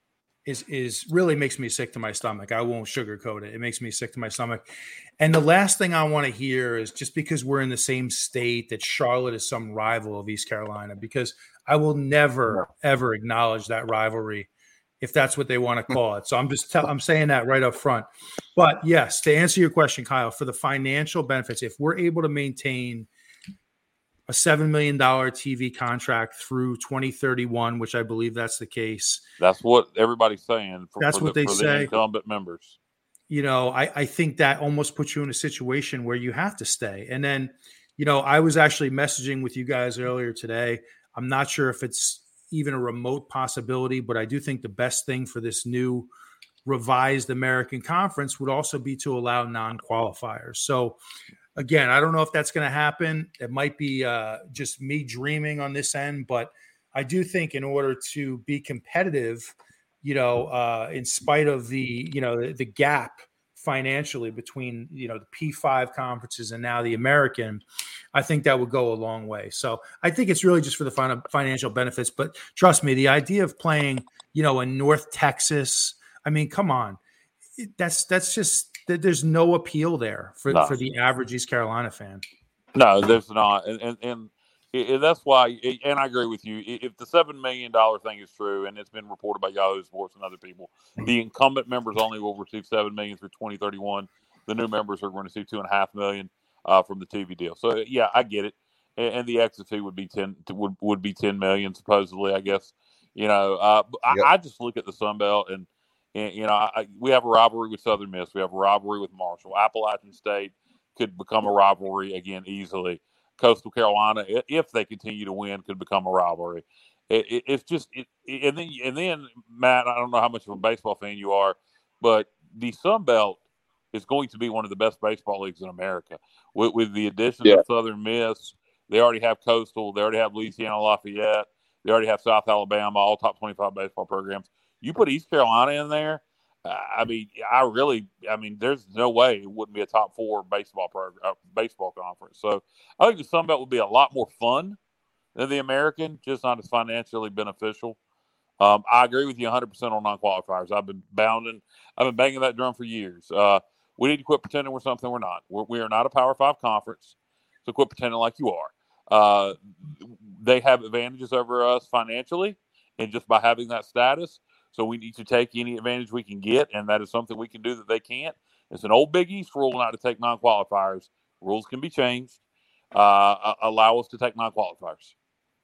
is really makes me sick to my stomach. I won't sugarcoat it. It makes me sick to my stomach. And the last thing I want to hear is just because we're in the same state that Charlotte is some rival of East Carolina, because I will never, ever acknowledge that rivalry if that's what they want to call it. So I'm saying that right up front. But yes, to answer your question, Kyle, for the financial benefits, if we're able to maintain a $7 million TV contract through 2031, which I believe that's the case. That's what everybody's saying. That's what they say. The incumbent members. You know, I think that almost puts you in a situation where you have to stay. And then, you know, I was actually messaging with you guys earlier today. I'm not sure if it's even a remote possibility, but I do think the best thing for this new revised American Conference would also be to allow non-qualifiers. So, again, I don't know if that's going to happen. It might be just me dreaming on this end, but I do think in order to be competitive, you know, in spite of the, you know, the gap financially between, you know, the P5 conferences and now the American, I think that would go a long way. So I think it's really just for the financial benefits. But trust me, the idea of playing, you know, in North Texas, I mean, come on, that's just there's no appeal there for the average East Carolina fan. No, there's not, and that's why. And I agree with you. If the $7 million thing is true, and it's been reported by Yahoo Sports and other people, the incumbent members only will receive $7 million through 2031. The new members are going to receive $2.5 million from the TV deal. So yeah, I get it. And the exit fee would be $10 million supposedly. I guess you know. I just look at the Sun Belt and you know, we have a rivalry with Southern Miss. We have a rivalry with Marshall. Appalachian State could become a rivalry again easily. Coastal Carolina, if they continue to win, could become a rivalry. It's just and then Matt, I don't know how much of a baseball fan you are, but the Sun Belt is going to be one of the best baseball leagues in America. With the addition of Southern Miss, they already have Coastal, they already have Louisiana Lafayette, they already have South Alabama, all top 25 baseball programs. You put East Carolina in there, I mean, there's no way it wouldn't be a top 4 baseball conference. So I think the Sun Belt would be a lot more fun than the American, just not as financially beneficial. I agree with you 100% on non-qualifiers. I've been banging that drum for years. We need to quit pretending we're something we're not. We are not a Power 5 conference, so quit pretending like you are. They have advantages over us financially, and just by having that status. So we need to take any advantage we can get, and that is something we can do that they can't. It's an old Big East rule not to take non-qualifiers. Rules can be changed. Allow us to take non-qualifiers.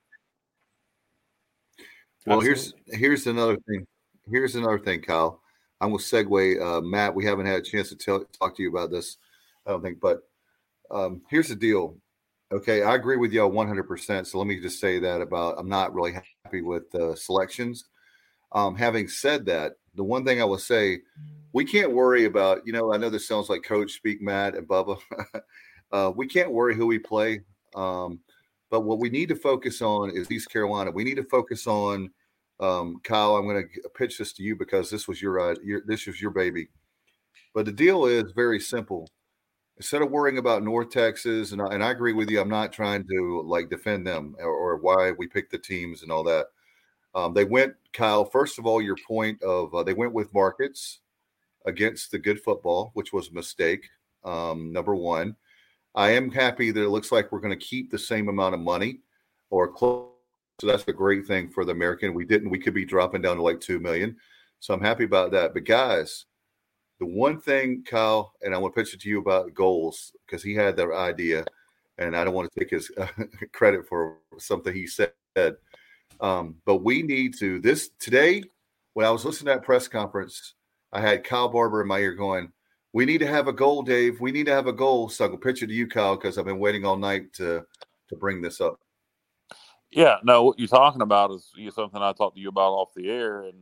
Well, here's another thing. Here's another thing, Kyle. I'm going to segue. Matt, we haven't had a chance to talk to you about this, I don't think. But here's the deal. Okay, I agree with you 100%. So let me just say that I'm not really happy with selections. Having said that, the one thing I will say, we can't worry about, you know, I know this sounds like coach speak, Matt and Bubba. We can't worry who we play. But what we need to focus on is East Carolina. We need to focus on, Kyle, I'm going to pitch this to you because this was your baby. But the deal is very simple. Instead of worrying about North Texas, and I agree with you, I'm not trying to like defend them or why we picked the teams and all that. They went, Kyle, first of all, your point of they went with markets against the good football, which was a mistake, number one. I am happy that it looks like we're going to keep the same amount of money or close. So that's a great thing for the American. We could be dropping down to like $2 million. So I'm happy about that. But guys, the one thing, Kyle, and I want to pitch it to you about goals because he had the idea, and I don't want to take his credit for something he said. But we need to today, when I was listening to that press conference, I had Kyle Barber in my ear going, We need to have a goal, Dave. We need to have a goal. So I'll pitch it to you, Kyle, because I've been waiting all night to bring this up. Yeah, no, what you're talking about is something I talked to you about off the air, and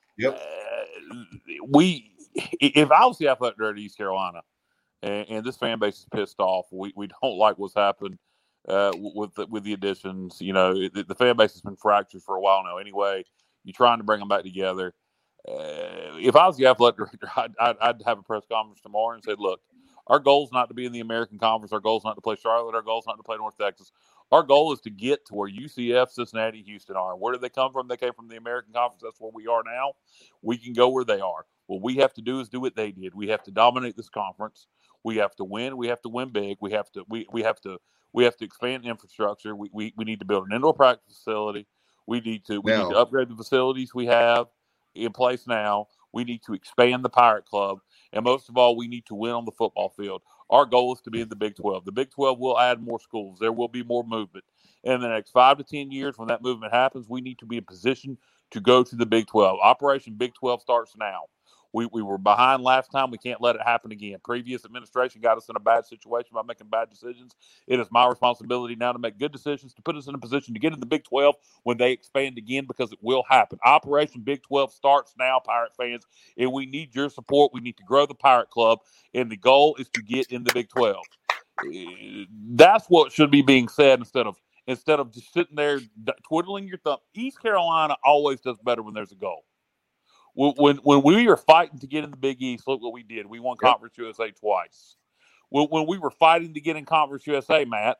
if I was the athletic director of East Carolina, and this fan base is pissed off, we don't like what's happened with the additions. The fan base has been fractured for a while now. Anyway, you're trying to bring them back together. If I was the athletic director, I'd have a press conference tomorrow and say, look, our goal is not to be in the American Conference. Our goal is not to play Charlotte. Our goal is not to play North Texas. Our goal is to get to where UCF, Cincinnati, Houston are. Where did they come from? They came from the American Conference. That's where we are now. We can go where they are. What we have to do is do what they did. We have to dominate this conference. We have to win. We have to win big. We have to expand infrastructure. We need to build an indoor practice facility. We need to upgrade the facilities we have in place now. We need to expand the Pirate Club. And most of all, we need to win on the football field. Our goal is to be in the Big 12. The Big 12 will add more schools. There will be more movement. In the next 5 to 10 years, when that movement happens, we need to be in position to go to the Big 12. Operation Big 12 starts now. We were behind last time. We can't let it happen again. Previous administration got us in a bad situation by making bad decisions. It is my responsibility now to make good decisions, to put us in a position to get in the Big 12 when they expand again, because it will happen. Operation Big 12 starts now, Pirate fans, and we need your support. We need to grow the Pirate Club, and the goal is to get in the Big 12. That's what should be being said instead of just sitting there twiddling your thumb. East Carolina always does better when there's a goal. When we were fighting to get in the Big East, look what we did. We won Conference USA twice. When we were fighting to get in Conference USA, Matt,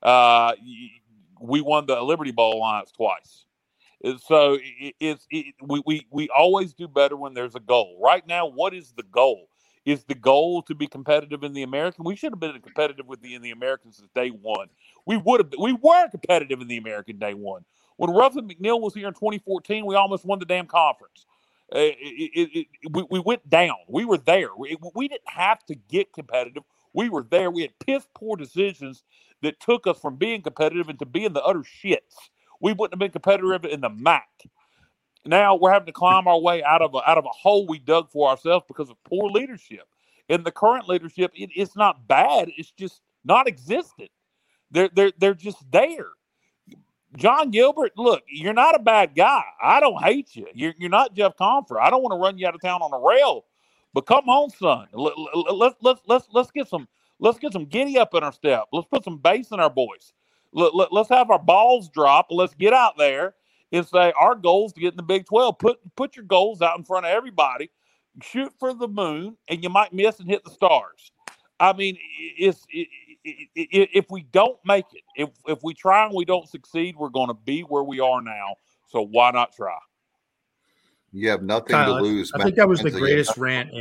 we won the Liberty Bowl Alliance twice. So we always do better when there's a goal. Right now, what is the goal? Is the goal to be competitive in the American? We should have been competitive in the American since day one. We were competitive in the American day one. When Ruffin McNeil was here in 2014, we almost won the damn conference. We went down. We were there. We didn't have to get competitive. We were there. We had piss poor decisions that took us from being competitive into being the utter shits. We wouldn't have been competitive in the MAC. Now we're having to climb our way out of a hole we dug for ourselves because of poor leadership. And the current leadership, it's not bad. It's just not existent. They're just there. John Gilbert, look, you're not a bad guy. I don't hate you. You're not Jeff Confer. I don't want to run you out of town on a rail. But come on, son. Let's get some giddy up in our step. Let's put some bass in our voice. Let's have our balls drop. Let's get out there and say our goal is to get in the Big 12. Put your goals out in front of everybody. Shoot for the moon, and you might miss and hit the stars. I mean, if we don't make it, if we try and we don't succeed, we're going to be where we are now. So why not try? You have nothing Kyle, to lose. I think that was the greatest rant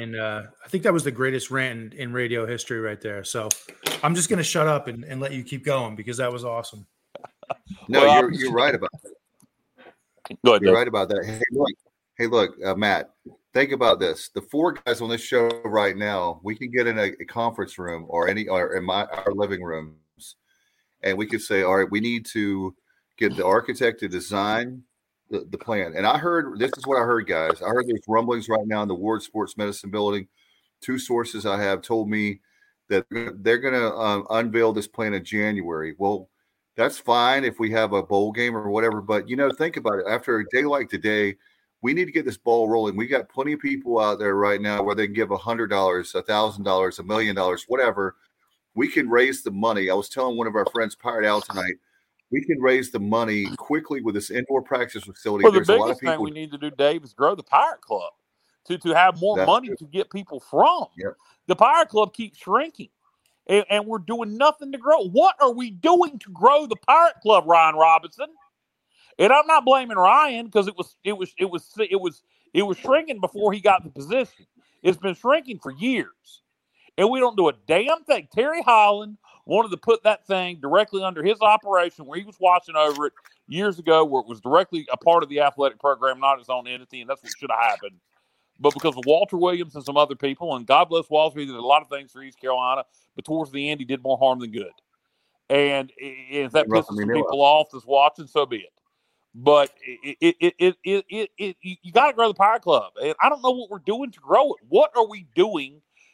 in radio history right there. So I'm just going to shut up and let you keep going because that was awesome. No, you're right about that. Go ahead, you're right about that. Hey, look, Matt. Think about this. The 4 guys on this show right now, we can get in a conference room or in our living rooms, and we could say, all right, we need to get the architect to design the plan. And this is what I heard, guys. I heard there's rumblings right now in the Ward Sports Medicine building. 2 sources I have told me that they're going to unveil this plan in January. Well, that's fine if we have a bowl game or whatever. But, think about it. After a day like today, we need to get this ball rolling. We got plenty of people out there right now where they can give $100, $1,000, $1 million, whatever. We can raise the money. I was telling one of our friends, Pirate Al, tonight, we can raise the money quickly with this indoor practice facility. Well, the biggest thing we need to do, Dave, is grow the Pirate Club to have more money to get people from. Yep. The Pirate Club keeps shrinking, and we're doing nothing to grow. What are we doing to grow the Pirate Club, Ryan Robinson? And I'm not blaming Ryan because it was shrinking before he got the position. It's been shrinking for years, and we don't do a damn thing. Terry Holland wanted to put that thing directly under his operation, where he was watching over it years ago, where it was directly a part of the athletic program, not his own entity, and that's what should have happened. But because of Walter Williams and some other people, and God bless Walter, he did a lot of things for East Carolina, but towards the end, he did more harm than good. And if that pisses some people off that's watching, so be it. But you got to grow the Pirate Club, and I don't know what we're doing to grow it. What are we doing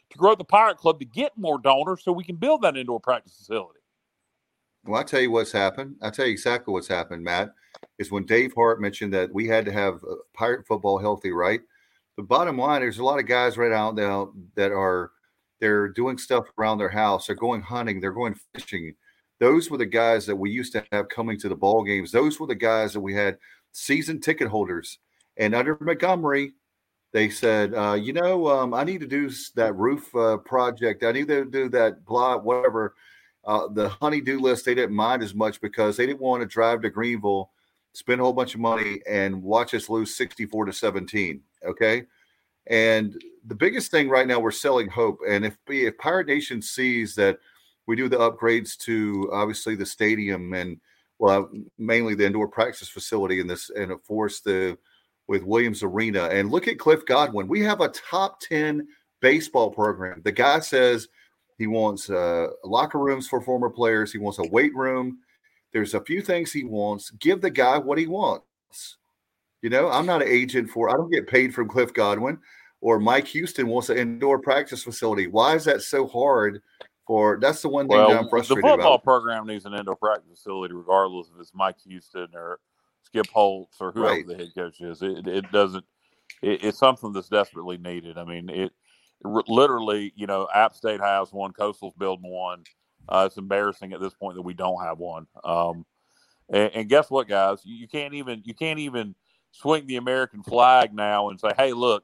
to grow the Pirate Club to get more donors so we can build that indoor practice facility. Well, I tell you what's happened. I tell you exactly what's happened, Matt, is when Dave Hart mentioned that we had to have Pirate football healthy, right? The bottom line, there's a lot of guys right out now that they're doing stuff around their house. They're going hunting. They're going fishing. Those were the guys that we used to have coming to the ball games. Those were the guys that we had season ticket holders. And under Montgomery, they said, I need to do that roof project. I need to do that blah, whatever. The honey-do list, they didn't mind as much because they didn't want to drive to Greenville, spend a whole bunch of money, and watch us lose 64-17, okay? And the biggest thing right now, we're selling hope. And if Pirate Nation sees that we do the upgrades to, obviously, the stadium and, well, mainly the indoor practice facility and of course, with Williams Arena. And look at Cliff Godwin. We have a top 10 baseball program. The guy says he wants locker rooms for former players. He wants a weight room. There's a few things he wants. Give the guy what he wants. I'm not an agent I don't get paid from Cliff Godwin, or Mike Houston wants an indoor practice facility. Why is that so hard? That's the one thing that I'm frustrated about. The football program needs an indoor practice facility, regardless if it's Mike Houston or Skip Holtz or whoever the head coach is. It doesn't. It's something that's desperately needed. I mean, literally, App State has one, Coastal's building one. It's embarrassing at this point that we don't have one. And guess what, guys? You can't even swing the American flag now and say, "Hey, look,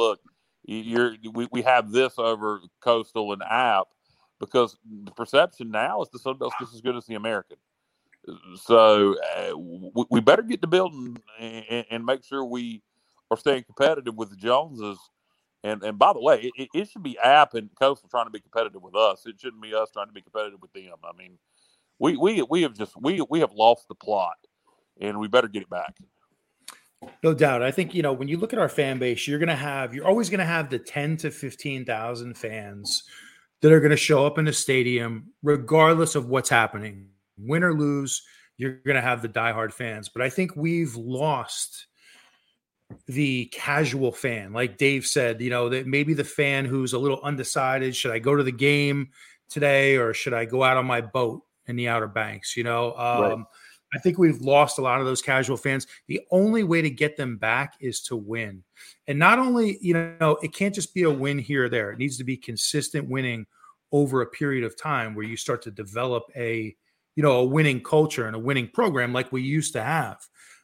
we have this over Coastal and App," because the perception now is the Sun Belt's just as good as the American. So we better get to building and make sure we are staying competitive with the Joneses. And by the way, it should be App and Coastal trying to be competitive with us. It shouldn't be us trying to be competitive with them. I mean, we have lost the plot, and we better get it back. No doubt. I think, when you look at our fan base, you're always going to have the 10 to 15,000 fans that are going to show up in the stadium, regardless of what's happening. Win or lose, you're going to have the diehard fans. But I think we've lost the casual fan. Like Dave said, that maybe the fan who's a little undecided, should I go to the game today or should I go out on my boat in the Outer Banks? Right. I think we've lost a lot of those casual fans. The only way to get them back is to win. And not only, it can't just be a win here or there. It needs to be consistent winning over a period of time where you start to develop a winning culture and a winning program like we used to have.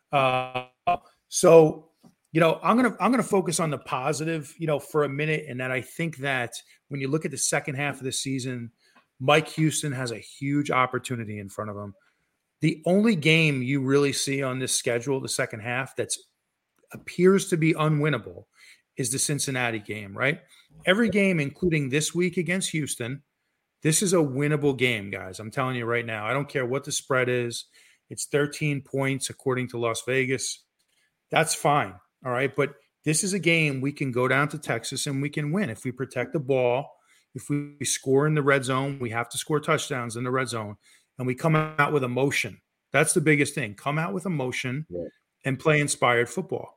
So I'm gonna focus on the positive, for a minute, and that I think that when you look at the second half of the season, Mike Houston has a huge opportunity in front of him. The only game you really see on this schedule, the second half, that appears to be unwinnable is the Cincinnati game, right? Every game, including this week against Houston, this is a winnable game, guys. I'm telling you right now. I don't care what the spread is. It's 13 points according to Las Vegas. That's fine, all right? But this is a game we can go down to Texas and we can win if we protect the ball. If we score in the red zone, we have to score touchdowns in the red zone. And we come out with emotion. That's the biggest thing. Come out with emotion and play inspired football.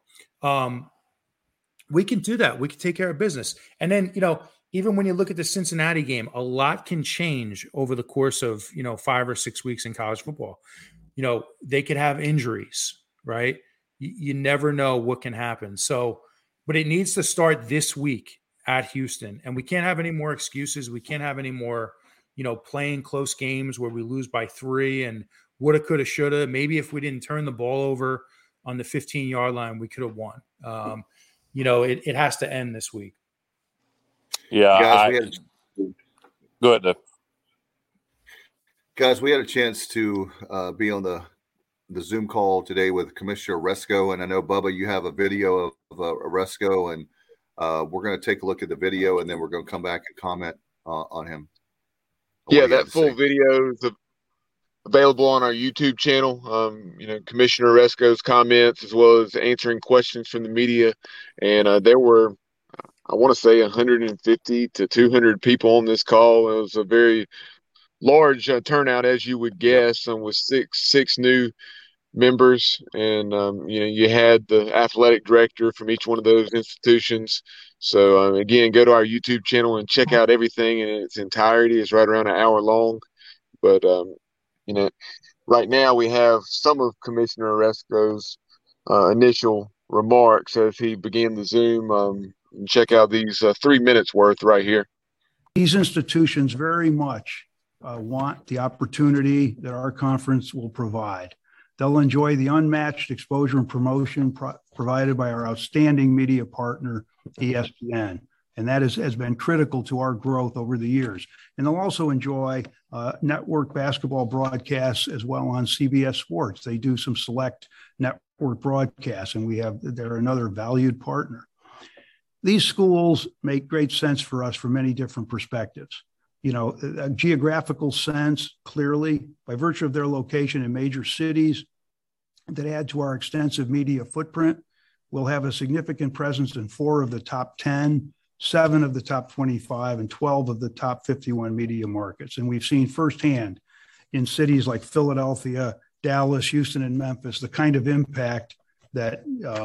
We can do that. We can take care of business. And then, even when you look at the Cincinnati game, a lot can change over the course of, 5 or 6 weeks in college football. They could have injuries, right? You never know what can happen. So, but it needs to start this week at Houston. And we can't have any more excuses. We can't have any more playing close games where we lose by 3 and woulda, coulda, shoulda. Maybe if we didn't turn the ball over on the 15-yard line, we could have won. It has to end this week. Yeah. Guys, go ahead, Dave. Guys, we had a chance to be on the Zoom call today with Commissioner Resco, and I know, Bubba, you have a video of Resco, and we're going to take a look at the video, and then we're going to come back and comment on him. Yeah, that full video is available on our YouTube channel. Commissioner Resco's comments, as well as answering questions from the media. And there were, I want to say, 150 to 200 people on this call. It was a very large turnout, as you would guess, and with six new members, and you had the athletic director from each one of those institutions. So again, go to our YouTube channel and check out everything in its entirety. It's right around an hour long. But right now we have some of Commissioner Oresco's initial remarks as he began the Zoom. Check out these 3 minutes worth right here. These institutions very much want the opportunity that our conference will provide. They'll enjoy the unmatched exposure and promotion provided by our outstanding media partner, ESPN. And that has been critical to our growth over the years. And they'll also enjoy network basketball broadcasts as well on CBS Sports. They do some select network broadcasts, and they're another valued partner. These schools make great sense for us from many different perspectives. A geographical sense, clearly, by virtue of their location in major cities that add to our extensive media footprint. We'll have a significant presence in 4 of the top 10, 7 of the top 25, and 12 of the top 51 media markets. And we've seen firsthand in cities like Philadelphia, Dallas, Houston, and Memphis, the kind of impact that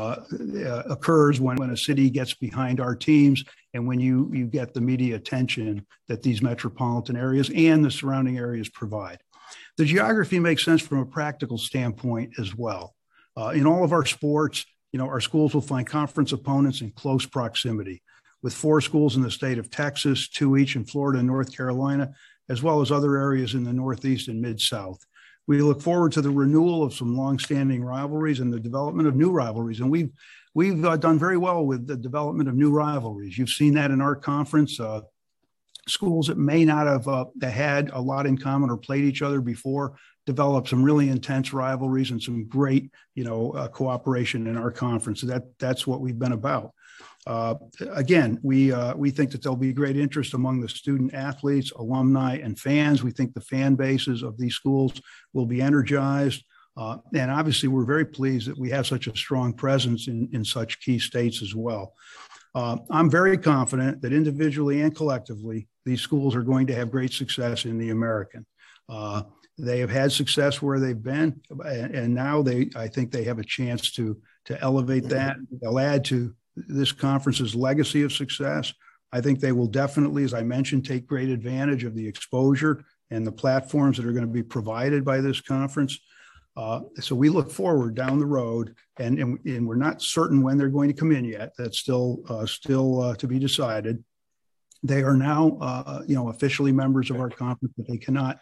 occurs when a city gets behind our teams and when you get the media attention that these metropolitan areas and the surrounding areas provide. The geography makes sense from a practical standpoint as well. In all of our sports, our schools will find conference opponents in close proximity, with 4 schools in the state of Texas, 2 each in Florida and North Carolina, as well as other areas in the Northeast and Mid-South. We look forward to the renewal of some longstanding rivalries and the development of new rivalries. And we've done very well with the development of new rivalries. You've seen that in our conference. Schools that may not have had a lot in common or played each other before developed some really intense rivalries and some great, cooperation in our conference. That's what we've been about. Again, we think that there'll be great interest among the student athletes, alumni, and fans. We think the fan bases of these schools will be energized. And obviously, we're very pleased that we have such a strong presence in such key states as well. I'm very confident that individually and collectively, these schools are going to have great success in the American. They have had success where they've been, and now I think they have a chance to elevate that. They'll add to this conference's legacy of success. I think they will definitely, as I mentioned, take great advantage of the exposure and the platforms that are going to be provided by this conference. So we look forward down the road, and we're not certain when they're going to come in yet. That's still to be decided. They are now, officially members of our conference, but they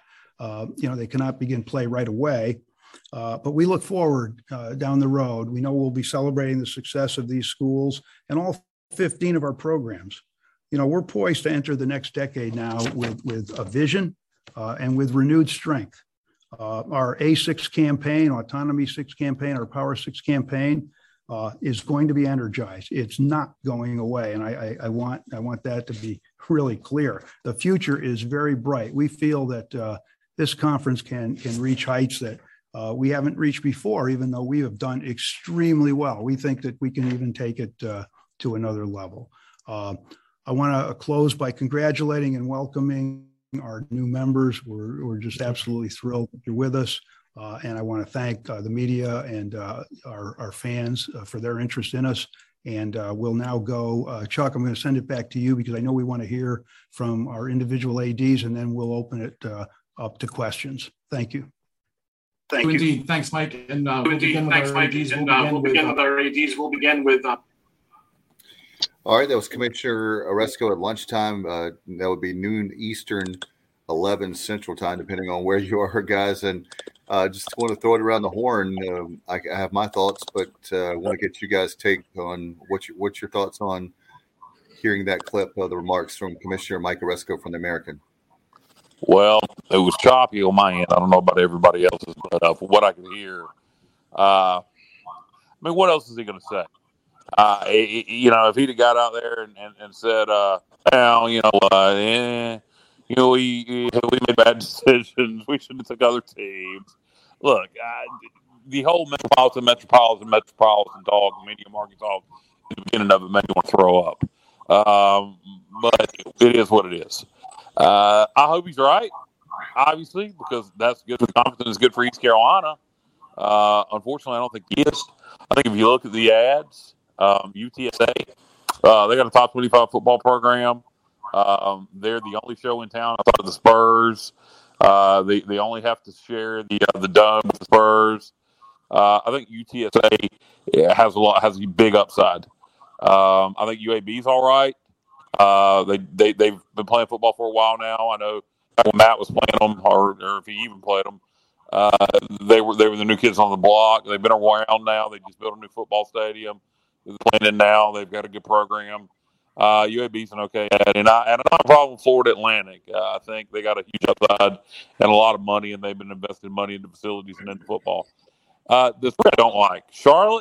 cannot begin play right away. But we look forward down the road. We know we'll be celebrating the success of these schools and all 15 of our programs. We're poised to enter the next decade now with a vision and with renewed strength. Our A6 campaign, Autonomy 6 campaign, our Power 6 campaign is going to be energized. It's not going away. And I want that to be really clear. The future is very bright. We feel that this conference can reach heights that we haven't reached before, even though we have done extremely well. We think that we can even take it to another level. I want to close by congratulating and welcoming our new members. We're just absolutely thrilled that you're with us. And I want to thank the media and our fans for their interest in us. And we'll now go, Chuck, I'm going to send it back to you because I know we want to hear from our individual ADs, and then we'll open it up to questions. Thank you. Thank you. Indeed. Thanks, Mike. And we'll begin with our ADs. We'll begin with All right, that was Commissioner Oresco at lunchtime. That would be noon Eastern, 11 Central Time, depending on where you are, guys. And just want to throw it around the horn. I have my thoughts, but I want to get you guys' take on what's your thoughts on hearing that clip of the remarks from Commissioner Mike Oresco from the American. Well, it was choppy on my end. I don't know about everybody else's, but from what I could hear, what else is he going to say? If he'd have got out there and said, we made bad decisions. We should have took other teams. Look, the whole metropolitan talk, media market talk, at the beginning of it made me want to throw up. But it is what it is. I hope he's right, obviously, because that's good for the conference and it's good for East Carolina. Unfortunately, I don't think he is. I think if you look at the ads, UTSA, they got a top 25 football program. They're the only show in town outside of the Spurs. They only have to share the dome with the Spurs. I think UTSA has a big upside. I think UAB's all right. They've been playing football for a while now. I know when Matt was playing them, or if he even played them, they were the new kids on the block. They've been around now. They just built a new football stadium. They're playing in now. They've got a good program. UAB's an okay ad, and I don't have a problem with Florida Atlantic. I think they got a huge upside and a lot of money, and they've been investing money into facilities and into football. The three I don't like. Charlotte.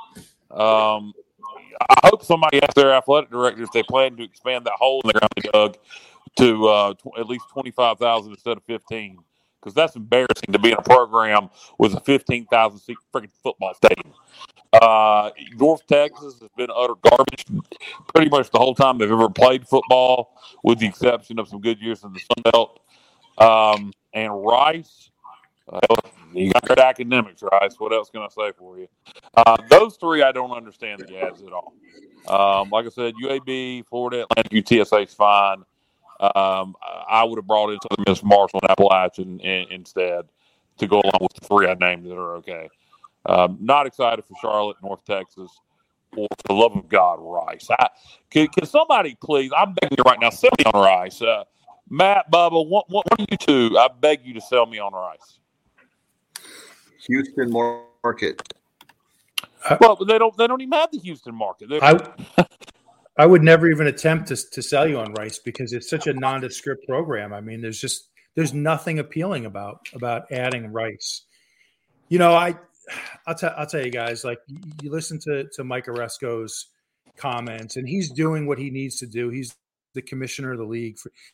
I hope somebody asks their athletic director if they plan to expand that hole in the ground they dug to at least 25,000 instead of 15, because that's embarrassing to be in a program with a 15,000 seat freaking football stadium. North Texas has been utter garbage pretty much the whole time they've ever played football, with the exception of some good years in the Sun Belt. And Rice, you got good academics, Rice. What else can I say for you? Those three, I don't understand the ads at all. Like I said, UAB, Florida Atlantic, UTSA is fine. I would have brought in Southern Miss, Marshall, and Appalachian instead to go along with the three I named that are okay. Not excited for Charlotte, North Texas, or for the love of God, Rice. Can somebody please, I'm begging you right now, sell me on Rice. Matt, Bubba, one of you two, I beg you to sell me on Rice. Houston market. Well, they don't even have the Houston market. I would never even attempt to sell you on Rice because it's such a nondescript program. I mean, there's nothing appealing about adding Rice. You know, I'll tell you guys, like, you listen to Mike Aresco's comments, and he's doing what he needs to do. He's the commissioner of the league.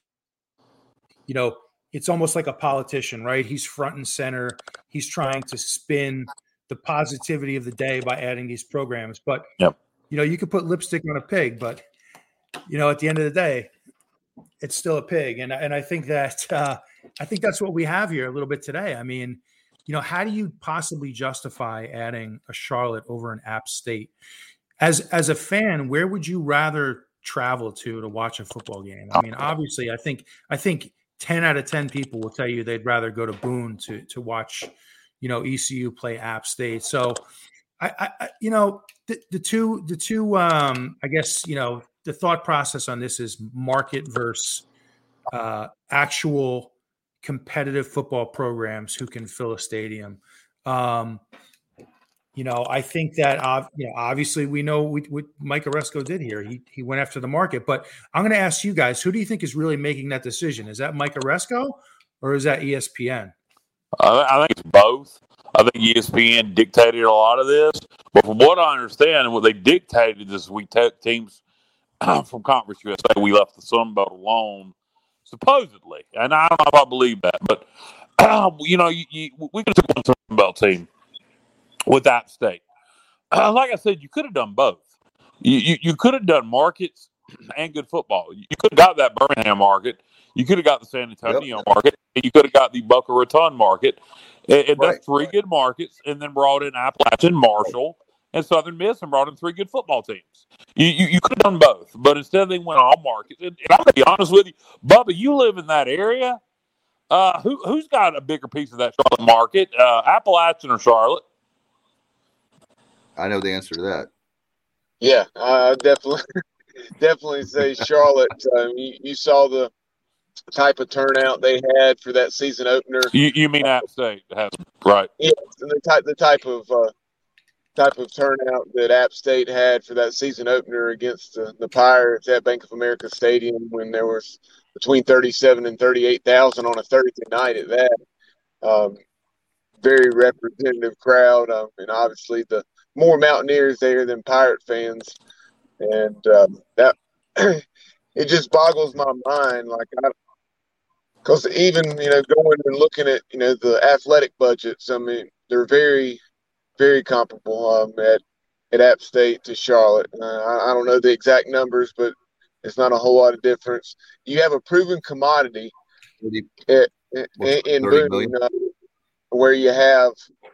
It's almost like a politician, right? He's front and center. He's trying to spin the positivity of the day by adding these programs. But, yep. You could put lipstick on a pig, but, at the end of the day, it's still a pig. And I think that I think that's what we have here a little bit today. I mean, how do you possibly justify adding a Charlotte over an App State? As a fan, where would you rather travel to watch a football game? I mean, obviously, I think 10 out of 10 people will tell you they'd rather go to Boone to watch, ECU play App State. So, the two, I guess, the thought process on this is market versus actual competitive football programs who can fill a stadium. I think that, obviously we know what Mike Aresco did here. He went after the market, but I'm going to ask you guys, who do you think is really making that decision? Is that Mike Aresco or is that ESPN? I think it's both. I think ESPN dictated a lot of this, but from what I understand and what they dictated is we took teams from Conference USA. We left the Sun Belt alone, supposedly, and I don't know if I believe that, but we could have took one Sun Belt team with App State. Like I said, you could have done both. You could have done markets and good football. You could have got that Birmingham market. You could have got the San Antonio market. And you could have got the Boca Raton market. And that's three good markets, and then brought in Appalachian, Marshall, and Southern Miss, and brought in three good football teams. You could have done both, but instead they went all markets. And I'm going to be honest with you, Bubba, you live in that area. Who's got a bigger piece of that Charlotte market, Appalachian or Charlotte? I know the answer to that. Yeah, I definitely say Charlotte. You saw the type of turnout they had for that season opener. You mean App State has, right? Yeah, and the type of turnout that App State had for that season opener against the Pirates at Bank of America Stadium, when there was between 37 and 38,000 on a Thursday night at that. Very representative crowd, and obviously the more Mountaineers there than Pirate fans, and that it just boggles my mind. Because even going and looking at the athletic budgets, I mean, they're very, very comparable at App State to Charlotte. I don't know the exact numbers, but it's not a whole lot of difference. You have a proven commodity in Boone, where you have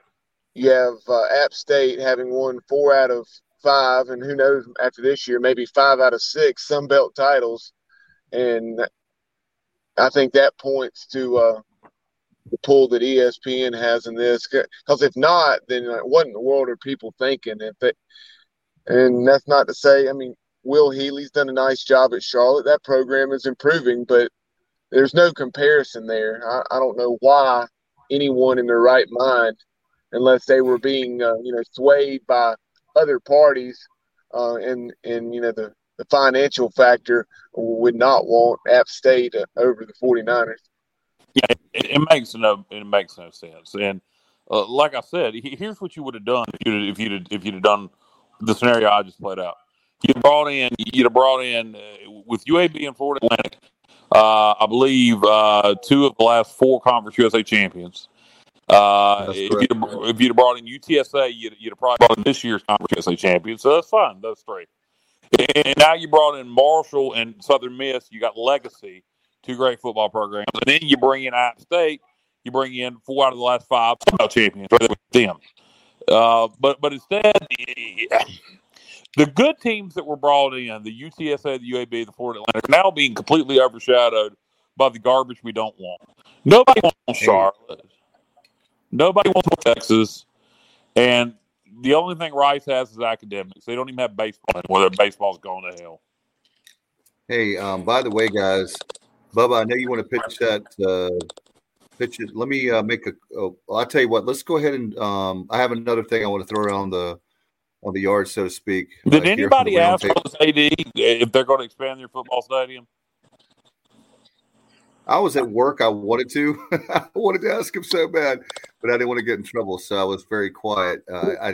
you have App State having won 4 out of 5, and who knows after this year, maybe 5 out of 6 Sun Belt titles. And I think that points to the pull that ESPN has in this. Because if not, then what in the world are people thinking? And that's not to say, I mean, Will Healy's done a nice job at Charlotte. That program is improving, but there's no comparison there. I don't know why anyone in their right mind, unless they were being, swayed by other parties and the financial factor, would not want App State over the 49ers. Yeah, it makes no sense. And like I said, here's what you would have done if you'd have done the scenario I just played out. You'd have brought in with UAB and Florida Atlantic, I believe 2 of the last 4 Conference USA champions. If you'd have brought in UTSA, you'd have probably brought in this year's Conference USA champions. So that's fine. Those 3. And now you brought in Marshall and Southern Miss. You got Legacy, 2 great football programs. And then you bring in App State. You bring in 4 out of the last 5 champions with them. But instead, the good teams that were brought in, the UTSA, the UAB, the Florida Atlantic, are now being completely overshadowed by the garbage we don't want. Nobody wants Charlotte. Nobody wants Texas. And the only thing Rice has is academics. They don't even have baseball anymore. Their baseball's going to hell. Hey, by the way, guys, Bubba, I know you want to pitch that. Pitch it. Let me make a. I'll tell you what. Let's go ahead and. I have another thing I want to throw around on the yard, so to speak. Did anybody ask Charlotte's AD if they're going to expand their football stadium? I was at work. I wanted to. I wanted to ask him so bad, but I didn't want to get in trouble, so I was very quiet. I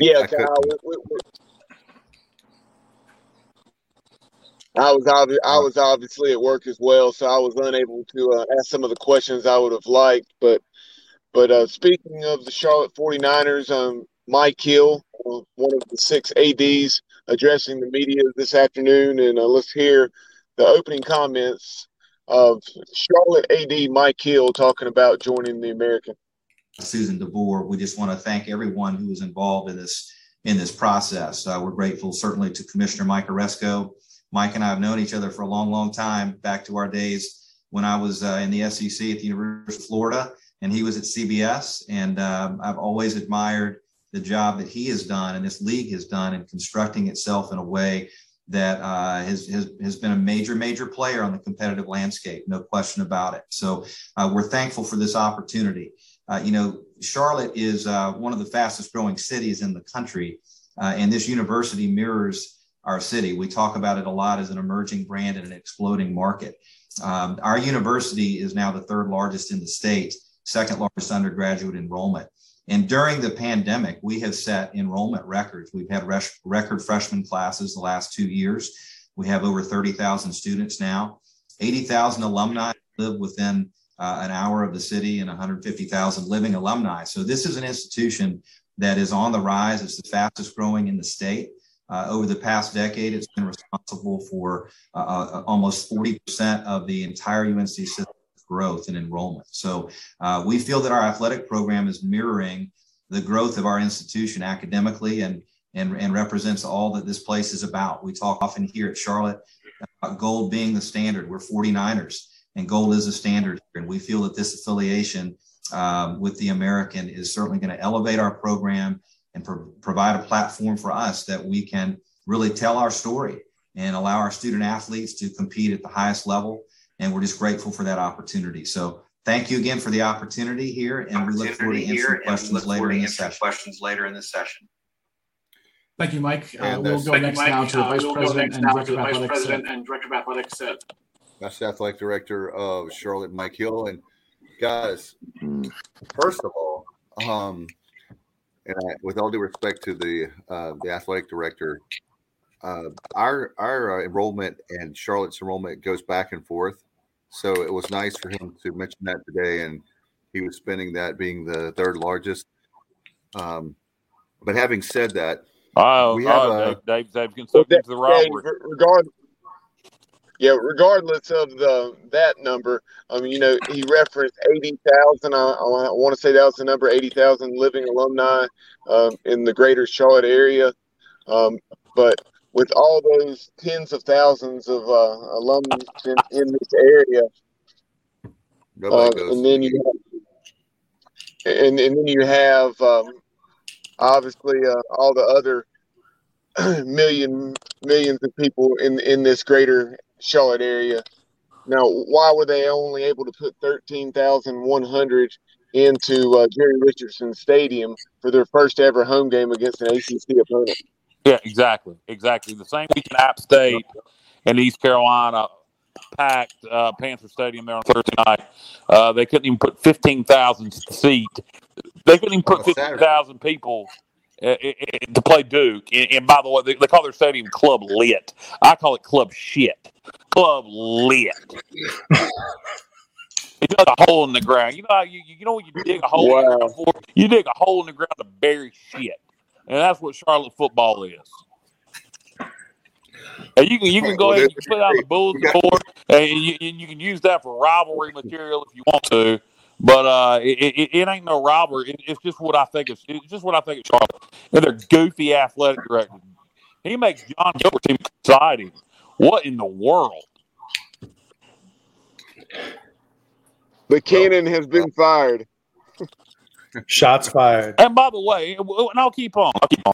was obviously at work as well, so I was unable to ask some of the questions I would have liked. But speaking of the Charlotte 49ers, Mike Hill, one of the 6 ADs, addressing the media this afternoon, and let's hear the opening comments of Charlotte AD Mike Hill talking about joining the American. Susan DeBoer, we just want to thank everyone who was involved in this process. We're grateful certainly to Commissioner Mike Oresco. Mike and I have known each other for a long, long time, back to our days when I was in the SEC at the University of Florida, and he was at CBS. And I've always admired the job that he has done and this league has done in constructing itself in a way that has been a major player on the competitive landscape, no question about it. So we're thankful for this opportunity. Charlotte is one of the fastest growing cities in the country, and this university mirrors our city. We talk about it a lot as an emerging brand in an exploding market. Our university is now the 3rd largest in the state, 2nd largest undergraduate enrollment. And during the pandemic, we have set enrollment records. We've had record freshman classes the last 2 years. We have over 30,000 students now. 80,000 alumni live within an hour of the city, and 150,000 living alumni. So this is an institution that is on the rise. It's the fastest growing in the state. Over the past decade, it's been responsible for almost 40% of the entire UNC system growth and enrollment. So we feel that our athletic program is mirroring the growth of our institution academically and represents all that this place is about. We talk often here at Charlotte about gold being the standard. We're 49ers, and gold is a standard here. And we feel that this affiliation with the American is certainly going to elevate our program and provide a platform for us that we can really tell our story and allow our student athletes to compete at the highest level. And we're just grateful for that opportunity. So thank you again for the opportunity here, and we look forward to answering questions later in this session. Thank you, Mike. We'll go next now to the Vice President and Director of Athletics. That's the Athletic Director of Charlotte, Mike Hill. And guys, first of all, with all due respect to the Athletic Director, our enrollment and Charlotte's enrollment goes back and forth. So it was nice for him to mention that today, and he was spending that being the 3rd largest. But having said that, Dave consulting to the rivalry. Yeah, regardless of that number, he referenced 80,000. I want to say that was the number, 80,000 living alumni in the greater Charlotte area. But with all those tens of thousands of alums in this area, and then you have obviously all the other millions of people in this greater Charlotte area. Now, why were they only able to put 13,100 into Jerry Richardson Stadium for their first ever home game against an ACC opponent? Yeah, exactly. The same week in App State and East Carolina packed Panther Stadium there on Thursday night. They couldn't even put 15,000 seat. They couldn't even put 15,000 people to play Duke. And by the way, they call their stadium Club Lit. I call it Club Shit. Club Lit. He dug a hole in the ground. You know when you dig a hole in the ground for? You dig a hole in the ground to bury shit. And that's what Charlotte football is. And you can go ahead and you can put out the bulletin board, and you can use that for rivalry material if you want to. But it ain't no rivalry. It's just what I think. It's just what I think of Charlotte. And their goofy athletic director. He makes John Gilbert seem exciting. What in the world? The cannon has been fired. Shots fired. And by the way, and I'll keep on.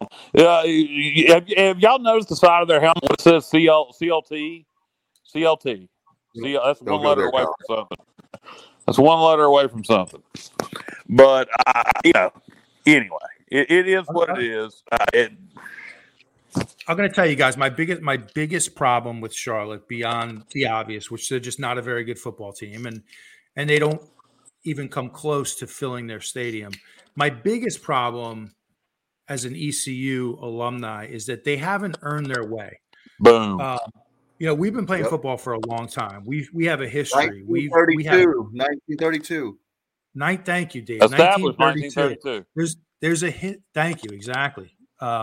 Have y'all noticed the side of their helmet that says CLT? CLT. That's one letter away from something. That's one letter away from something. But anyway, it is what it is. I'm going to tell you guys my biggest problem with Charlotte, beyond the obvious, which they're just not a very good football team, and they don't even come close to filling their stadium. My biggest problem as an ECU alumni is that they haven't earned their way. Boom. We've been playing football for a long time. We have a history. 1932. Thank you, Dave. Established 1932. There's a hit. Thank you. Exactly.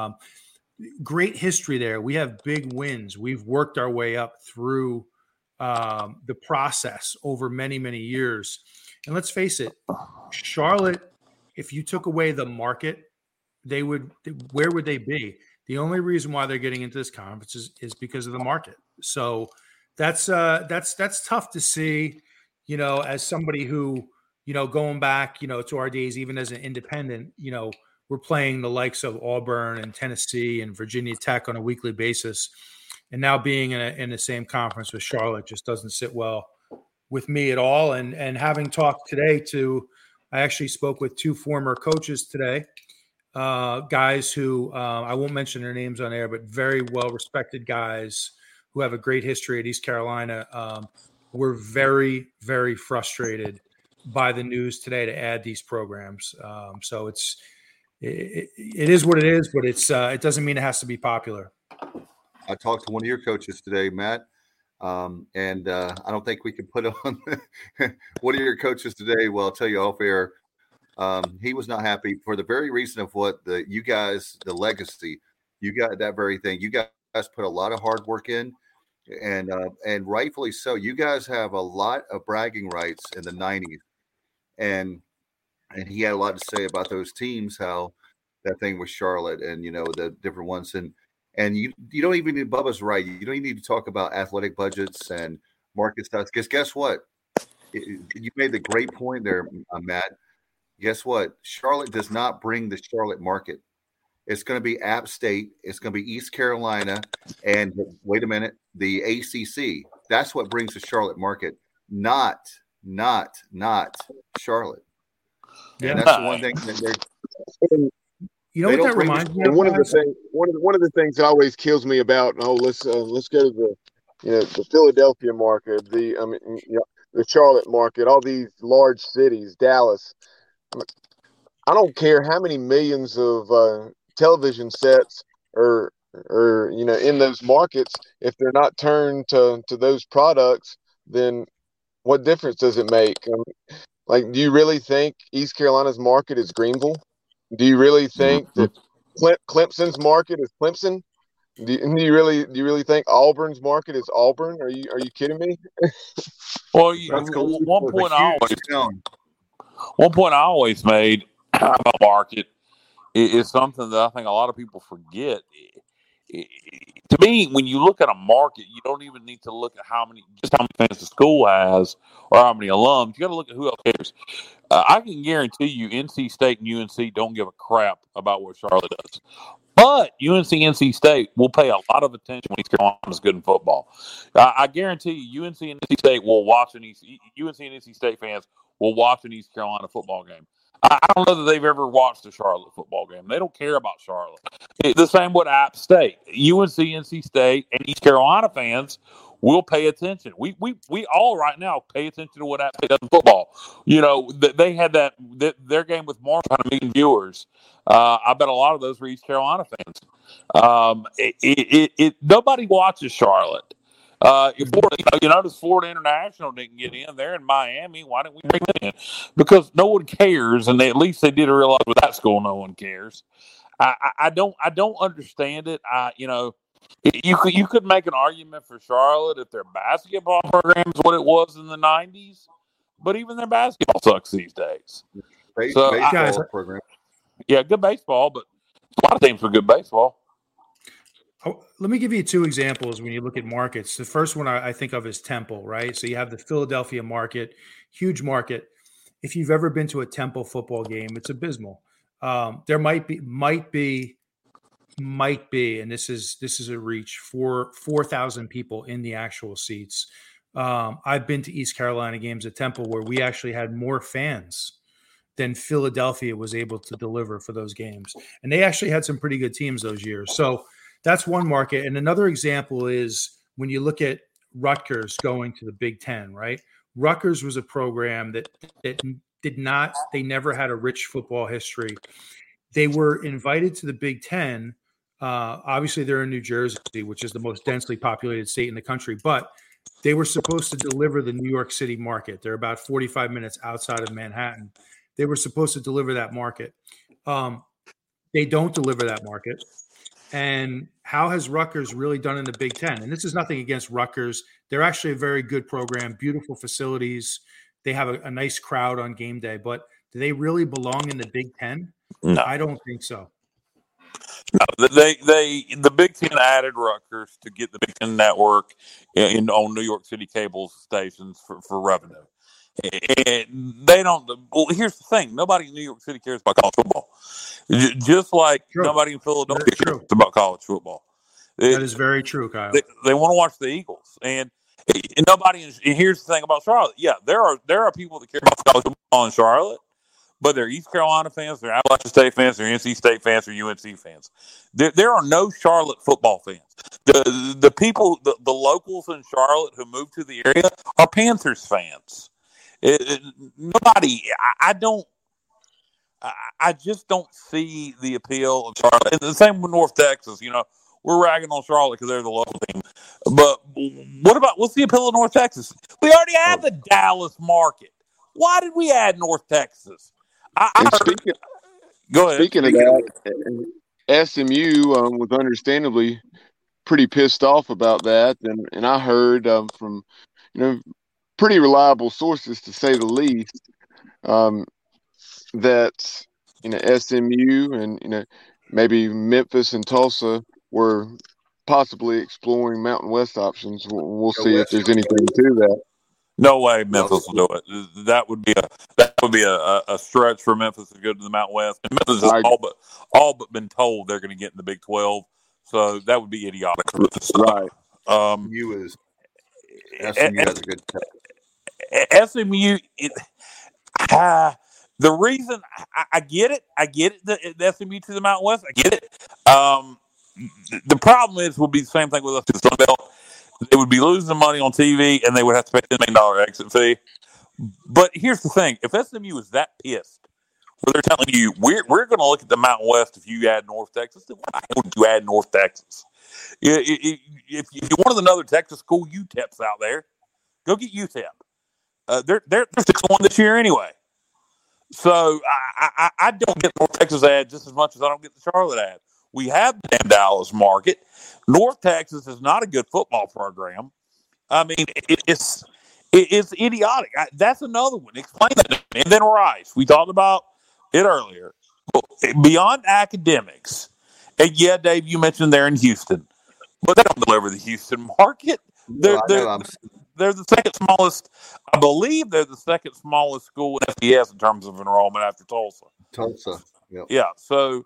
Great history there. We have big wins. We've worked our way up through the process over many, many years. And let's face it, Charlotte, if you took away the market, where would they be? The only reason why they're getting into this conference is because of the market. So that's tough to see, as somebody who, going back, to our days, even as an independent, we're playing the likes of Auburn and Tennessee and Virginia Tech on a weekly basis. And now being in the same conference with Charlotte just doesn't sit well with me at all. And having talked today I actually spoke with two former coaches today, guys who I won't mention their names on air, but very well-respected guys who have a great history at East Carolina. We're very, very frustrated by the news today to add these programs. So it is what it is, but it doesn't mean it has to be popular. I talked to one of your coaches today, Matt. And I don't think we can put on one of your coaches today. Well, I'll tell you off air. He was not happy for the very reason of what the legacy, you got that very thing. You guys put a lot of hard work in, and rightfully so. You guys have a lot of bragging rights in the 90s, and he had a lot to say about those teams, how that thing with Charlotte and the different ones. And you don't even need, Bubba's right, you don't even need to talk about athletic budgets and market stuff. Because guess what? You made the great point there, Matt. Guess what? Charlotte does not bring the Charlotte market. It's going to be App State. It's going to be East Carolina. And wait a minute, the ACC. That's what brings the Charlotte market, not Charlotte. Yeah. And that's the one thing that they're – what that reminds me of? One of the things that always kills me about let's go to the Philadelphia market, the Charlotte market, all these large cities, Dallas. I don't care how many millions of television sets are in those markets. If they're not turned to those products, then what difference does it make? Do you really think East Carolina's market is Greenville? Do you really think that Clemson's market is Clemson? Do you really think Auburn's market is Auburn? Are you kidding me? Well, one point I always made about market is something that I think a lot of people forget. To me, when you look at a market, you don't even need to look at how many fans the school has or how many alums. You got to look at who else cares. I can guarantee you, NC State and UNC don't give a crap about what Charlotte does. But UNC, NC State will pay a lot of attention when East Carolina's good in football. I guarantee you, UNC and NC State will watch UNC and NC State fans will watch an East Carolina football game. I don't know that they've ever watched a Charlotte football game. They don't care about Charlotte. The same with App State. UNC, NC State, and East Carolina fans will pay attention. We all right now pay attention to what App State does in football. You know, they had their game with Marshall had 1 million viewers. I bet a lot of those were East Carolina fans. Nobody watches Charlotte. You notice Florida International didn't get in. They're in Miami. Why didn't we bring them in? Because no one cares, and at least they did realize with that school, no one cares. I don't understand it. You could make an argument for Charlotte if their basketball program is what it was in the '90s, but even their basketball sucks these days. Baseball program. Yeah, good baseball, but a lot of teams with good baseball. Oh, let me give you 2 examples when you look at markets. The first one I think of is Temple, right? So you have the Philadelphia market, huge market. If you've ever been to a Temple football game, it's abysmal. There might be, and this is a reach, 4,000 people in the actual seats. I've been to East Carolina games at Temple where we actually had more fans than Philadelphia was able to deliver for those games. And they actually had some pretty good teams those years. So that's one market. And another example is when you look at Rutgers going to the Big Ten, right? Rutgers was a program that they never had a rich football history. They were invited to the Big Ten. Obviously, they're in New Jersey, which is the most densely populated state in the country, but they were supposed to deliver the New York City market. They're about 45 minutes outside of Manhattan. They were supposed to deliver that market. They don't deliver that market. And how has Rutgers really done in the Big Ten? And this is nothing against Rutgers. They're actually a very good program, beautiful facilities. They have a nice crowd on game day. But do they really belong in the Big Ten? No. I don't think so. No, the Big Ten added Rutgers to get the Big Ten network on New York City cable stations for revenue. And they don't. Well, here's the thing: nobody in New York City cares about college football. Just like nobody in Philadelphia cares about college football. That is very true, Kyle. They want to watch the Eagles, and nobody. And here's the thing about Charlotte: yeah, there are people that care about college football in Charlotte, but they're East Carolina fans, they're Appalachian State fans, they're NC State fans, or UNC fans. There are no Charlotte football fans. The people, the locals in Charlotte who moved to the area are Panthers fans. Nobody. I just don't see the appeal of Charlotte. And the same with North Texas. You know, we're ragging on Charlotte because they're the local team. But what's the appeal of North Texas? We already have the Dallas market. Why did we add North Texas? Go ahead. Speaking of that, SMU was understandably pretty pissed off about that, and I heard from pretty reliable sources, to say the least, that SMU and maybe Memphis and Tulsa were possibly exploring Mountain West options. We'll see if there's anything to that. No way Memphis will do it. That would be a stretch for Memphis to go to the Mountain West. And Memphis has all but been told they're going to get in the Big 12, so that would be idiotic. Right. SMU has a good SMU. The reason I get it, the SMU to the Mountain West. I get it. The problem would be the same thing with us to the Sun Belt. They would be losing money on TV, and they would have to pay $10 million exit fee. But here's the thing: if SMU is that pissed, where they're telling you we're going to look at the Mountain West if you add North Texas, then why would you add North Texas? If you wanted another Texas school, UTEP's out there. Go get UTEP. They're 6-1 this year anyway. So I don't get North Texas ad just as much as I don't get the Charlotte ad. We have the damn Dallas market. North Texas is not a good football program. I mean, it's idiotic. That's another one. Explain that to me. And then Rice. We talked about it earlier. Beyond academics, and yeah, Dave, you mentioned they're in Houston, but they don't deliver the Houston market. They're the second smallest. I believe they're the second smallest school in FBS in terms of enrollment after Tulsa. Yep. Yeah. So,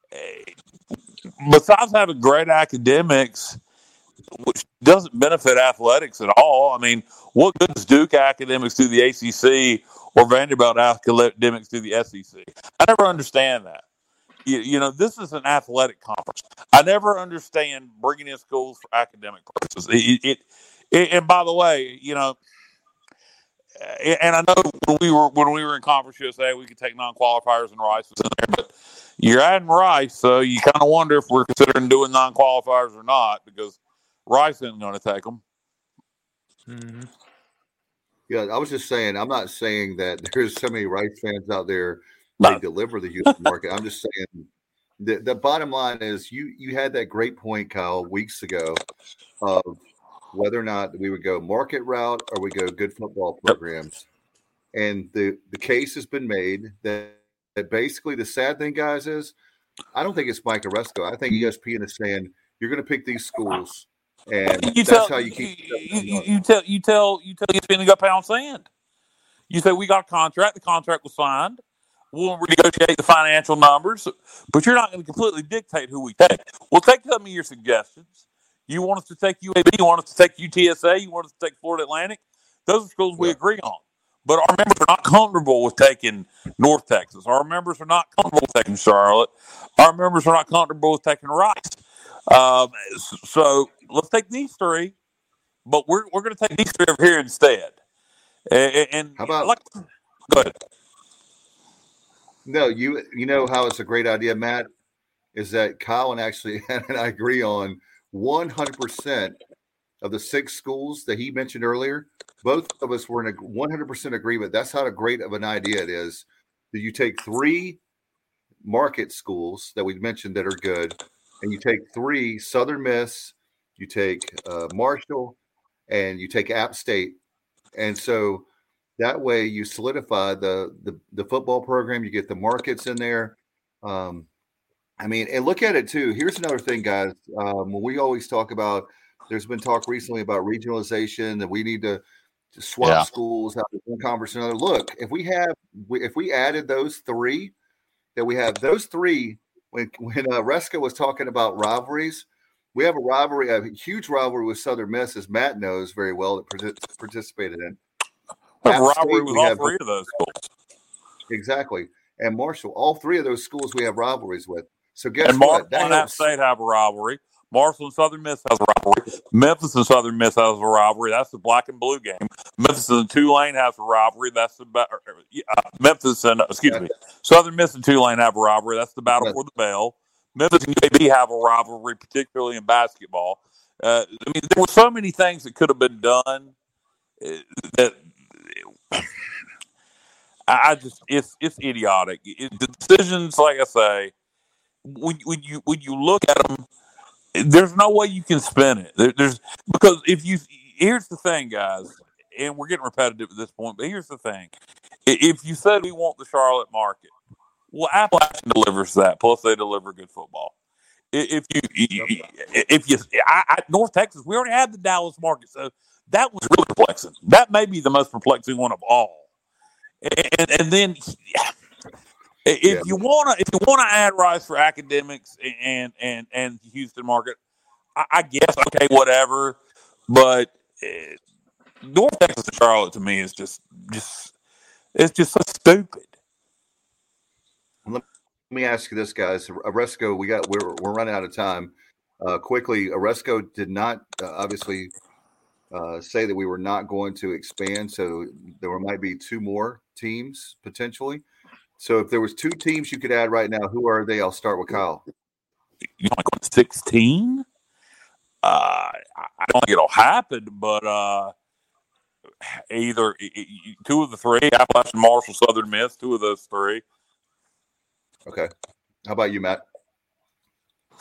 besides having great academics, which doesn't benefit athletics at all. I mean, what good does Duke academics do the ACC or Vanderbilt academics do the SEC? I never understand that. You know, this is an athletic conference. I never understand bringing in schools for academic purposes. And by the way, you know, and I know when we were in Conference USA, we could take non-qualifiers and Rice was in there, but you're adding Rice, so you kind of wonder if we're considering doing non-qualifiers or not, because Rice isn't going to take them. Mm-hmm. Yeah, I was just saying, I'm not saying that there's so many Rice fans out there they deliver the Houston market. I'm just saying the bottom line is you had that great point, Kyle, weeks ago of whether or not we would go market route or we go good football programs. And the case has been made that basically the sad thing, guys, is I don't think it's Mike Aresco. I think ESPN is saying you're going to pick these schools, and that's how you keep. You tell ESPN to go pound sand. You say we got a contract. The contract was signed. We'll renegotiate the financial numbers, but you're not going to completely dictate who we take. We'll take some of your suggestions. You want us to take UAB? You want us to take UTSA? You want us to take Florida Atlantic? Those are schools we agree on. But our members are not comfortable with taking North Texas. Our members are not comfortable with taking Charlotte. Our members are not comfortable with taking Rice. So let's take these three, but we're going to take these three over here instead. And how about? Go ahead. No, you know how it's a great idea, Matt, is that Kyle and I agree on 100% of the 6 schools that he mentioned earlier. Both of us were in a 100% agreement. That's how great of an idea it is. That you take 3 market schools that we mentioned that are good, and you take 3 Southern Miss, you take Marshall, and you take App State, and so that way you solidify the football program. You get the markets in there. I mean, and look at it too. Here's another thing, guys. When we always talk about, there's been talk recently about regionalization, that we need to swap schools out of one conference to another. Look, if we added those 3, that we have those 3. When Resco was talking about rivalries, we have a huge rivalry with Southern Miss, as Matt knows very well, that participated in. Rivalry with all 3 of those schools. Exactly. And Marshall, all 3 of those schools we have rivalries with. So guess and what? Marshall and App State have a rivalry. Marshall and Southern Miss has a rivalry. Memphis and Southern Miss has a rivalry. That's the black and blue game. Memphis and Tulane has a rivalry. That's the Southern Miss and Tulane have a rivalry. That's the battle for the bell. Memphis and UAB have a rivalry, particularly in basketball. I mean, there were so many things that could have been done that it's idiotic. The decisions, like I say, when you look at them, there's no way you can spin it. Because here's the thing, guys, and we're getting repetitive at this point, but here's the thing: if you said we want the Charlotte market, well, Appalachian delivers that. Plus, they deliver good football. North Texas, we already had the Dallas market, so that was really perplexing. That may be the most perplexing one of all. And then if you want to add Rice for academics and the Houston market, I guess okay, whatever. But North Texas and Charlotte to me is just it's just so stupid. Let me ask you this, guys. Aresco, we're running out of time. Quickly, Aresco did not obviously say that we were not going to expand, so there might be 2 more teams potentially. So if there was 2 teams you could add right now, who are they? I'll start with Kyle. You want to go 16? I don't think it'll happen, but either 2 of the 3, Appalachian, Marshall, Southern Miss, 2 of those 3. Okay. How about you, Matt?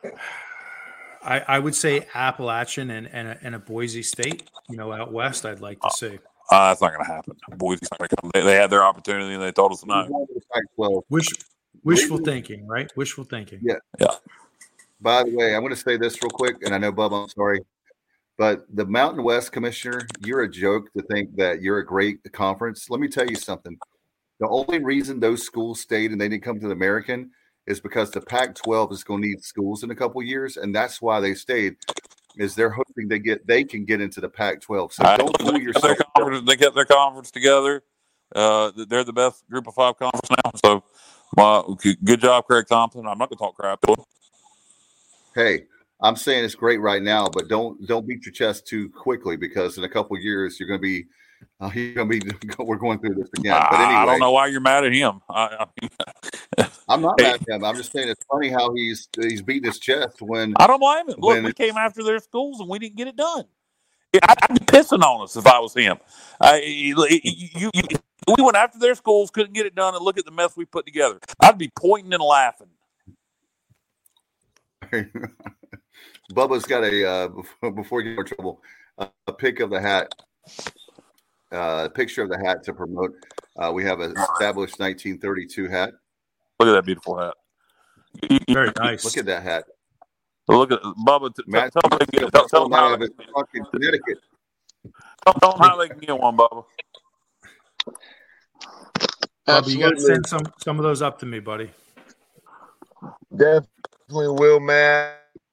I would say Appalachian and a Boise State, out west. I'd like to see. That's not going to happen. Boise's not going to come. They had their opportunity and they told us no. Wishful thinking, right? Wishful thinking. Yeah. By the way, I'm going to say this real quick, and I know, Bubba, I'm sorry, but the Mountain West commissioner, you're a joke to think that you're a great conference. Let me tell you something. The only reason those schools stayed and they didn't come to the American is because the Pac-12 is going to need schools in a couple of years, and that's why they stayed. Is they're hoping they can get into the Pac-12. So don't fool yourself. They kept their conference together. They're the best Group of 5 conference now. So, good job, Craig Thompson. I'm not going to talk crap to him. Hey, I'm saying it's great right now, but don't beat your chest too quickly, because in a couple of years you're going to be we're going through this again. But anyway, I don't know why you're mad at him. I'm not mad at him. I'm just saying it's funny how he's beating his chest when I don't blame him. Look, we came after their schools and we didn't get it done. I'd be pissing on us if I was him. We went after their schools, couldn't get it done, and look at the mess we put together. I'd be pointing and laughing. Bubba's got before you get in trouble, a pic of the hat. Picture of the hat to promote. We have an established 1932 hat. Look at that beautiful hat. Very nice. Look at that hat. Look at Bubba. Tell them how they fucking Connecticut. Tell them how they can get one, Bubba. Bubba, you got to send some of those up to me, buddy. Definitely will, Matt.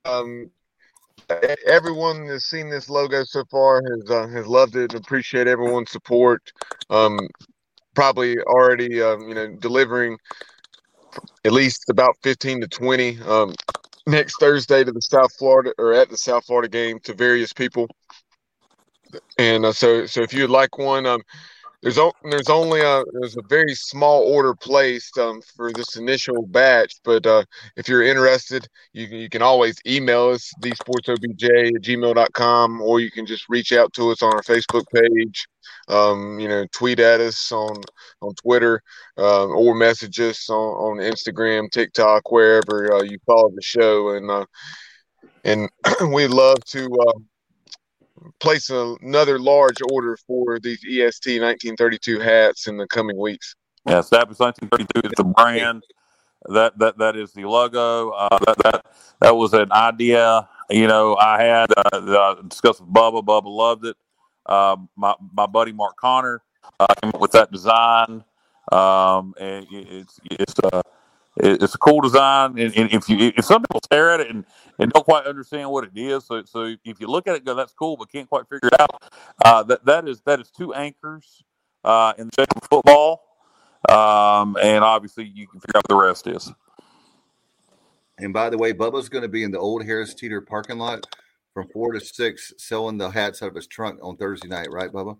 Everyone that's seen this logo so far has loved it and appreciate everyone's support. Probably already delivering at least about 15 to 20 next Thursday to the South Florida game to various people. And so if you'd like one, there's a very small order placed for this initial batch, but if you're interested, you can always email us thesportsobj@gmail.com, or you can just reach out to us on our Facebook page, tweet at us on Twitter, or message us on Instagram, TikTok, wherever you follow the show, and we'd love to place another large order for these EST 1932 hats in the coming weeks. Yeah, established 1932 is the brand. That is the logo. That was an idea. I had discussed with Bubba. Bubba loved it. My buddy Mark Connor came up with that design. And it's a cool design, and if some people stare at it and don't quite understand what it is, so if you look at it and go, that's cool, but can't quite figure it out, that is 2 anchors in the shape of football, and obviously you can figure out what the rest is. And by the way, Bubba's going to be in the old Harris Teeter parking lot from 4 to 6 selling the hats out of his trunk on Thursday night, right, Bubba?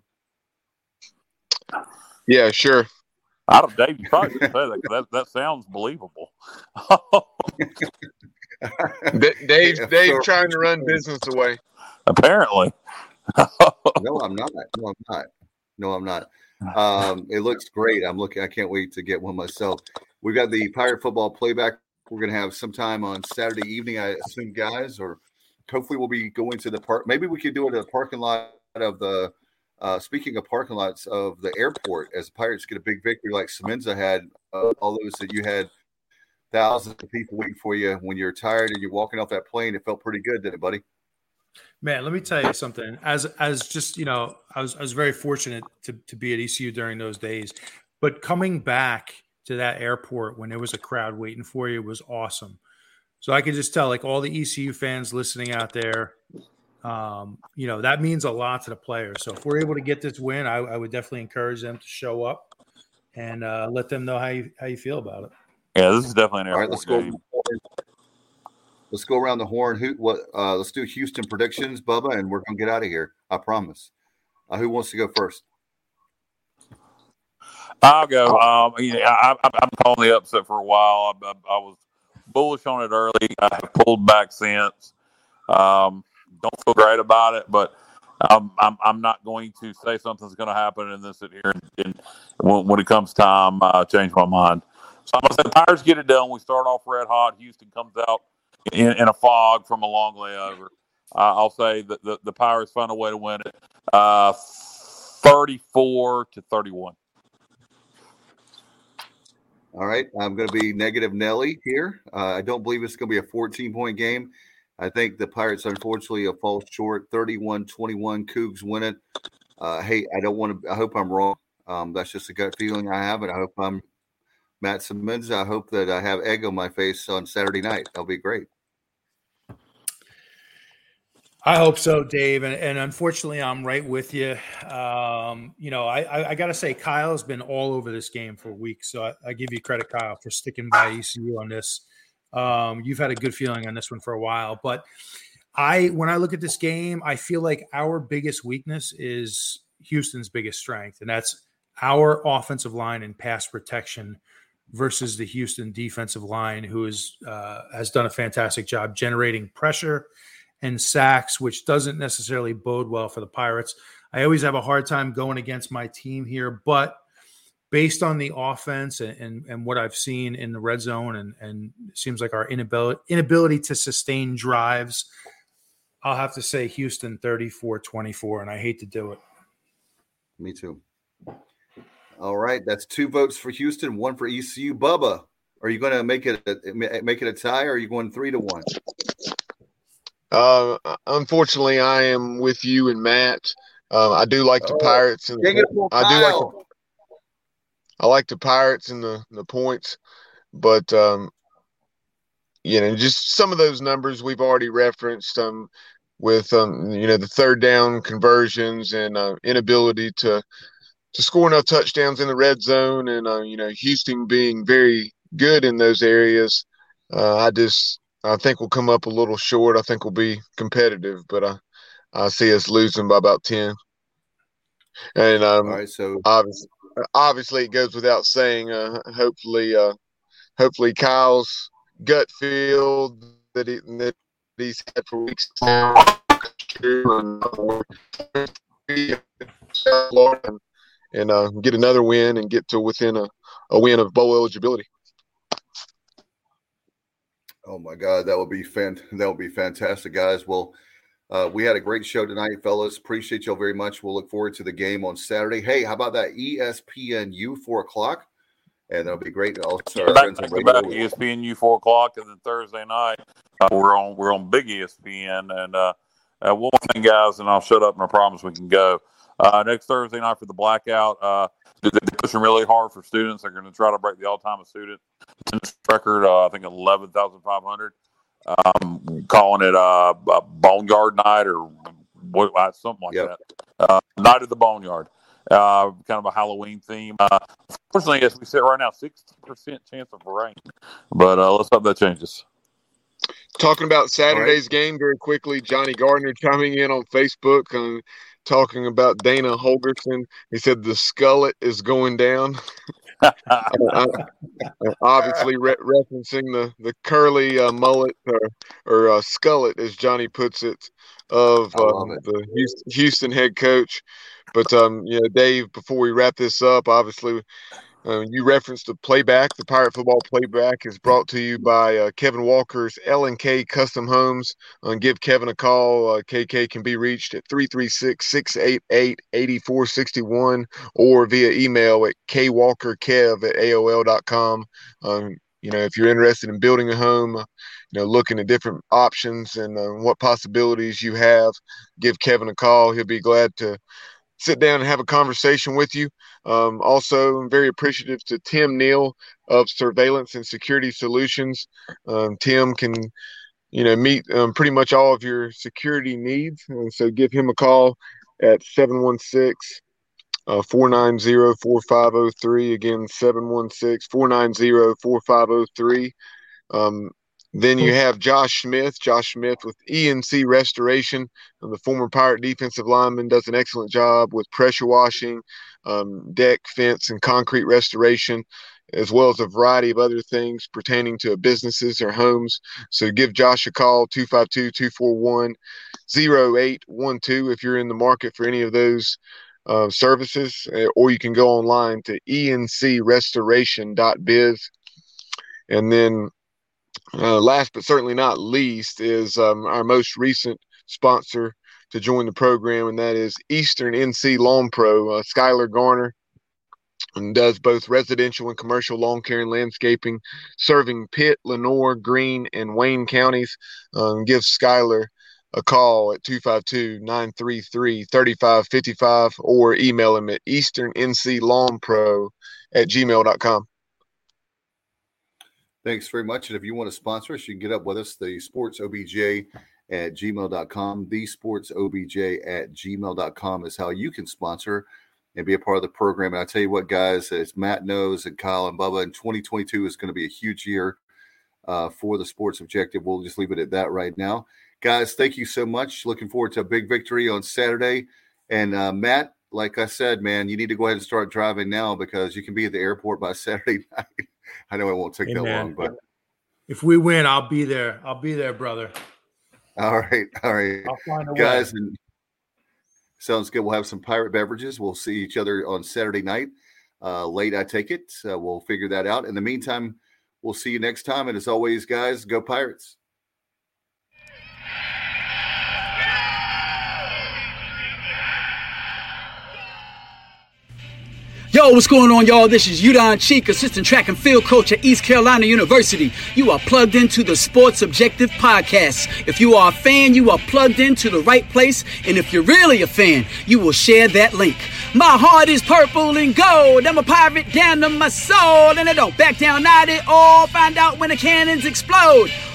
Yeah, sure. Dave, you probably shouldn't say that. That sounds believable. Dave trying to run business away. Apparently. No, I'm not. It looks great. I can't wait to get one myself. We've got the Pirate football playback. We're going to have some time on Saturday evening, I assume, guys, or hopefully we'll be going to the park. Maybe we could do it at the parking lot of the speaking of parking lots of the airport, as the Pirates get a big victory like Semenza had, all those that you had thousands of people waiting for you when you're tired and you're walking off that plane. It felt pretty good, didn't it, buddy? Man, let me tell you something. As just, I was very fortunate to be at ECU during those days, but coming back to that airport when there was a crowd waiting for you was awesome. So I could just tell, like, all the ECU fans listening out there, that means a lot to the players. So if we're able to get this win, I would definitely encourage them to show up and let them know how you feel about it. Yeah, this is definitely an airport game. Let's go around the horn. Let's do Houston predictions, Bubba, and we're gonna get out of here. I promise. Who wants to go first? I'll go. I'm calling the upset for a while. I was bullish on it early. I have pulled back since. Don't feel great about it, but I'm not going to say something's going to happen and then sit here and when it comes time, change my mind. So I'm going to say the Pirates get it done. We start off red hot. Houston comes out in a fog from a long layover. I'll say that the Pirates find a way to win it, 34-31. All right, I'm going to be negative Nelly here. I don't believe it's going to be a 14-point game. I think the Pirates, unfortunately, will fall short. 31-21, Cougs win it. Hey, I hope I'm wrong. That's just a gut feeling I have, and I hope I'm Matt Simmons. I hope that I have egg on my face on Saturday night. That'll be great. I hope so, Dave. And unfortunately, I'm right with you. I got to say, Kyle's been all over this game for weeks. So I give you credit, Kyle, for sticking by ECU on this. You've had a good feeling on this one for a while. But when I look at this game, I feel like our biggest weakness is Houston's biggest strength. And that's our offensive line and pass protection versus the Houston defensive line, who has done a fantastic job generating pressure and sacks, which doesn't necessarily bode well for the Pirates. I always have a hard time going against my team here, but based on the offense and what I've seen in the red zone and it seems like our inability to sustain drives, I'll have to say Houston 34-24, and I hate to do it. Me too. All right, that's 2 votes for Houston, 1 for ECU. Bubba, are you going to make it a tie, or are you going 3-1? Unfortunately, I am with you and Matt. I do like the Pirates, and I like the Pirates and the points, but just some of those numbers we've already referenced with the third down conversions and inability to score enough touchdowns in the red zone, and Houston being very good in those areas. I think we'll come up a little short. I think we'll be competitive, but I see us losing by about 10. And all right, so obviously it goes without saying. Hopefully Kyle's gut feel that he's had for weeks now, and get another win and get to within a win of bowl eligibility. Oh my God, that would be fantastic, guys. Well, we had a great show tonight, fellas. Appreciate y'all very much. We'll look forward to the game on Saturday. Hey, how about that ESPNU 4:00? And that'll be great. Also, back ESPNU 4:00, and then Thursday night we're on Big ESPN. And one thing, guys, and I'll shut up and I promise we can go. Next Thursday night for the blackout, they're pushing really hard for students. They're going to try to break the all-time student attendance record. I think 11,500. Calling it a Boneyard Night or something like that. Night of the Boneyard. Kind of a Halloween theme. Fortunately, as we sit right now, 60% chance of rain. But let's hope that changes. Talking about Saturday's game very quickly, Johnny Gardner chiming in on Facebook talking about Dana Holgerson. He said the skullet is going down. Obviously referencing the curly mullet or skullet, as Johnny puts it, of the Houston head coach. But Dave, before we wrap this up, obviously you referenced the playback. The Pirate Football Playback is brought to you by Kevin Walker's L&K Custom Homes. Give Kevin a call. KK can be reached at 336-688-8461 or via email at kwalkerkev@aol.com. If you're interested in building a home, looking at different options and what possibilities you have, give Kevin a call. He'll be glad to sit down and have a conversation with you. Also, I'm very appreciative to Tim Neal of Surveillance and Security Solutions. Tim can, meet pretty much all of your security needs. And so give him a call at 716-490-4503. Again, 716-490-4503. Then you have Josh Smith with ENC Restoration. The former Pirate defensive lineman does an excellent job with pressure washing, deck, fence, and concrete restoration, as well as a variety of other things pertaining to businesses or homes. So give Josh a call, 252-241-0812 if you're in the market for any of those services, or you can go online to encrestoration.biz. And then Last but certainly not least is our most recent sponsor to join the program, and that is Eastern NC Lawn Pro. Skylar Garner, and does both residential and commercial lawn care and landscaping, serving Pitt, Lenoir, Greene, and Wayne counties. Give Skylar a call at 252-933-3555 or email him at easternclawnpro@gmail.com. Thanks very much. And if you want to sponsor us, you can get up with us, the sportsobj@gmail.com. thesportsobj@gmail.com is how you can sponsor and be a part of the program. And I tell you what, guys, as Matt knows and Kyle and Bubba, in 2022 is going to be a huge year for the Sports Objective. We'll just leave it at that right now. Guys, thank you so much. Looking forward to a big victory on Saturday. And Matt, like I said, man, you need to go ahead and start driving now because you can be at the airport by Saturday night. I know it won't take that long, but if we win, I'll be there. I'll be there, brother. All right. I'll find a guys. way. And sounds good. We'll have some pirate beverages. We'll see each other on Saturday night. Late, I take it. We'll figure that out. In the meantime, we'll see you next time. And as always, guys, go Pirates. Yo, what's going on, y'all? This is Udon Cheek, assistant track and field coach at East Carolina University. You are plugged into the Sports Objective podcast. If you are a fan, you are plugged into the right place. And if you're really a fan, you will share that link. My heart is purple and gold. I'm a pirate down to my soul. And I don't back down, not at all. Find out when the cannons explode.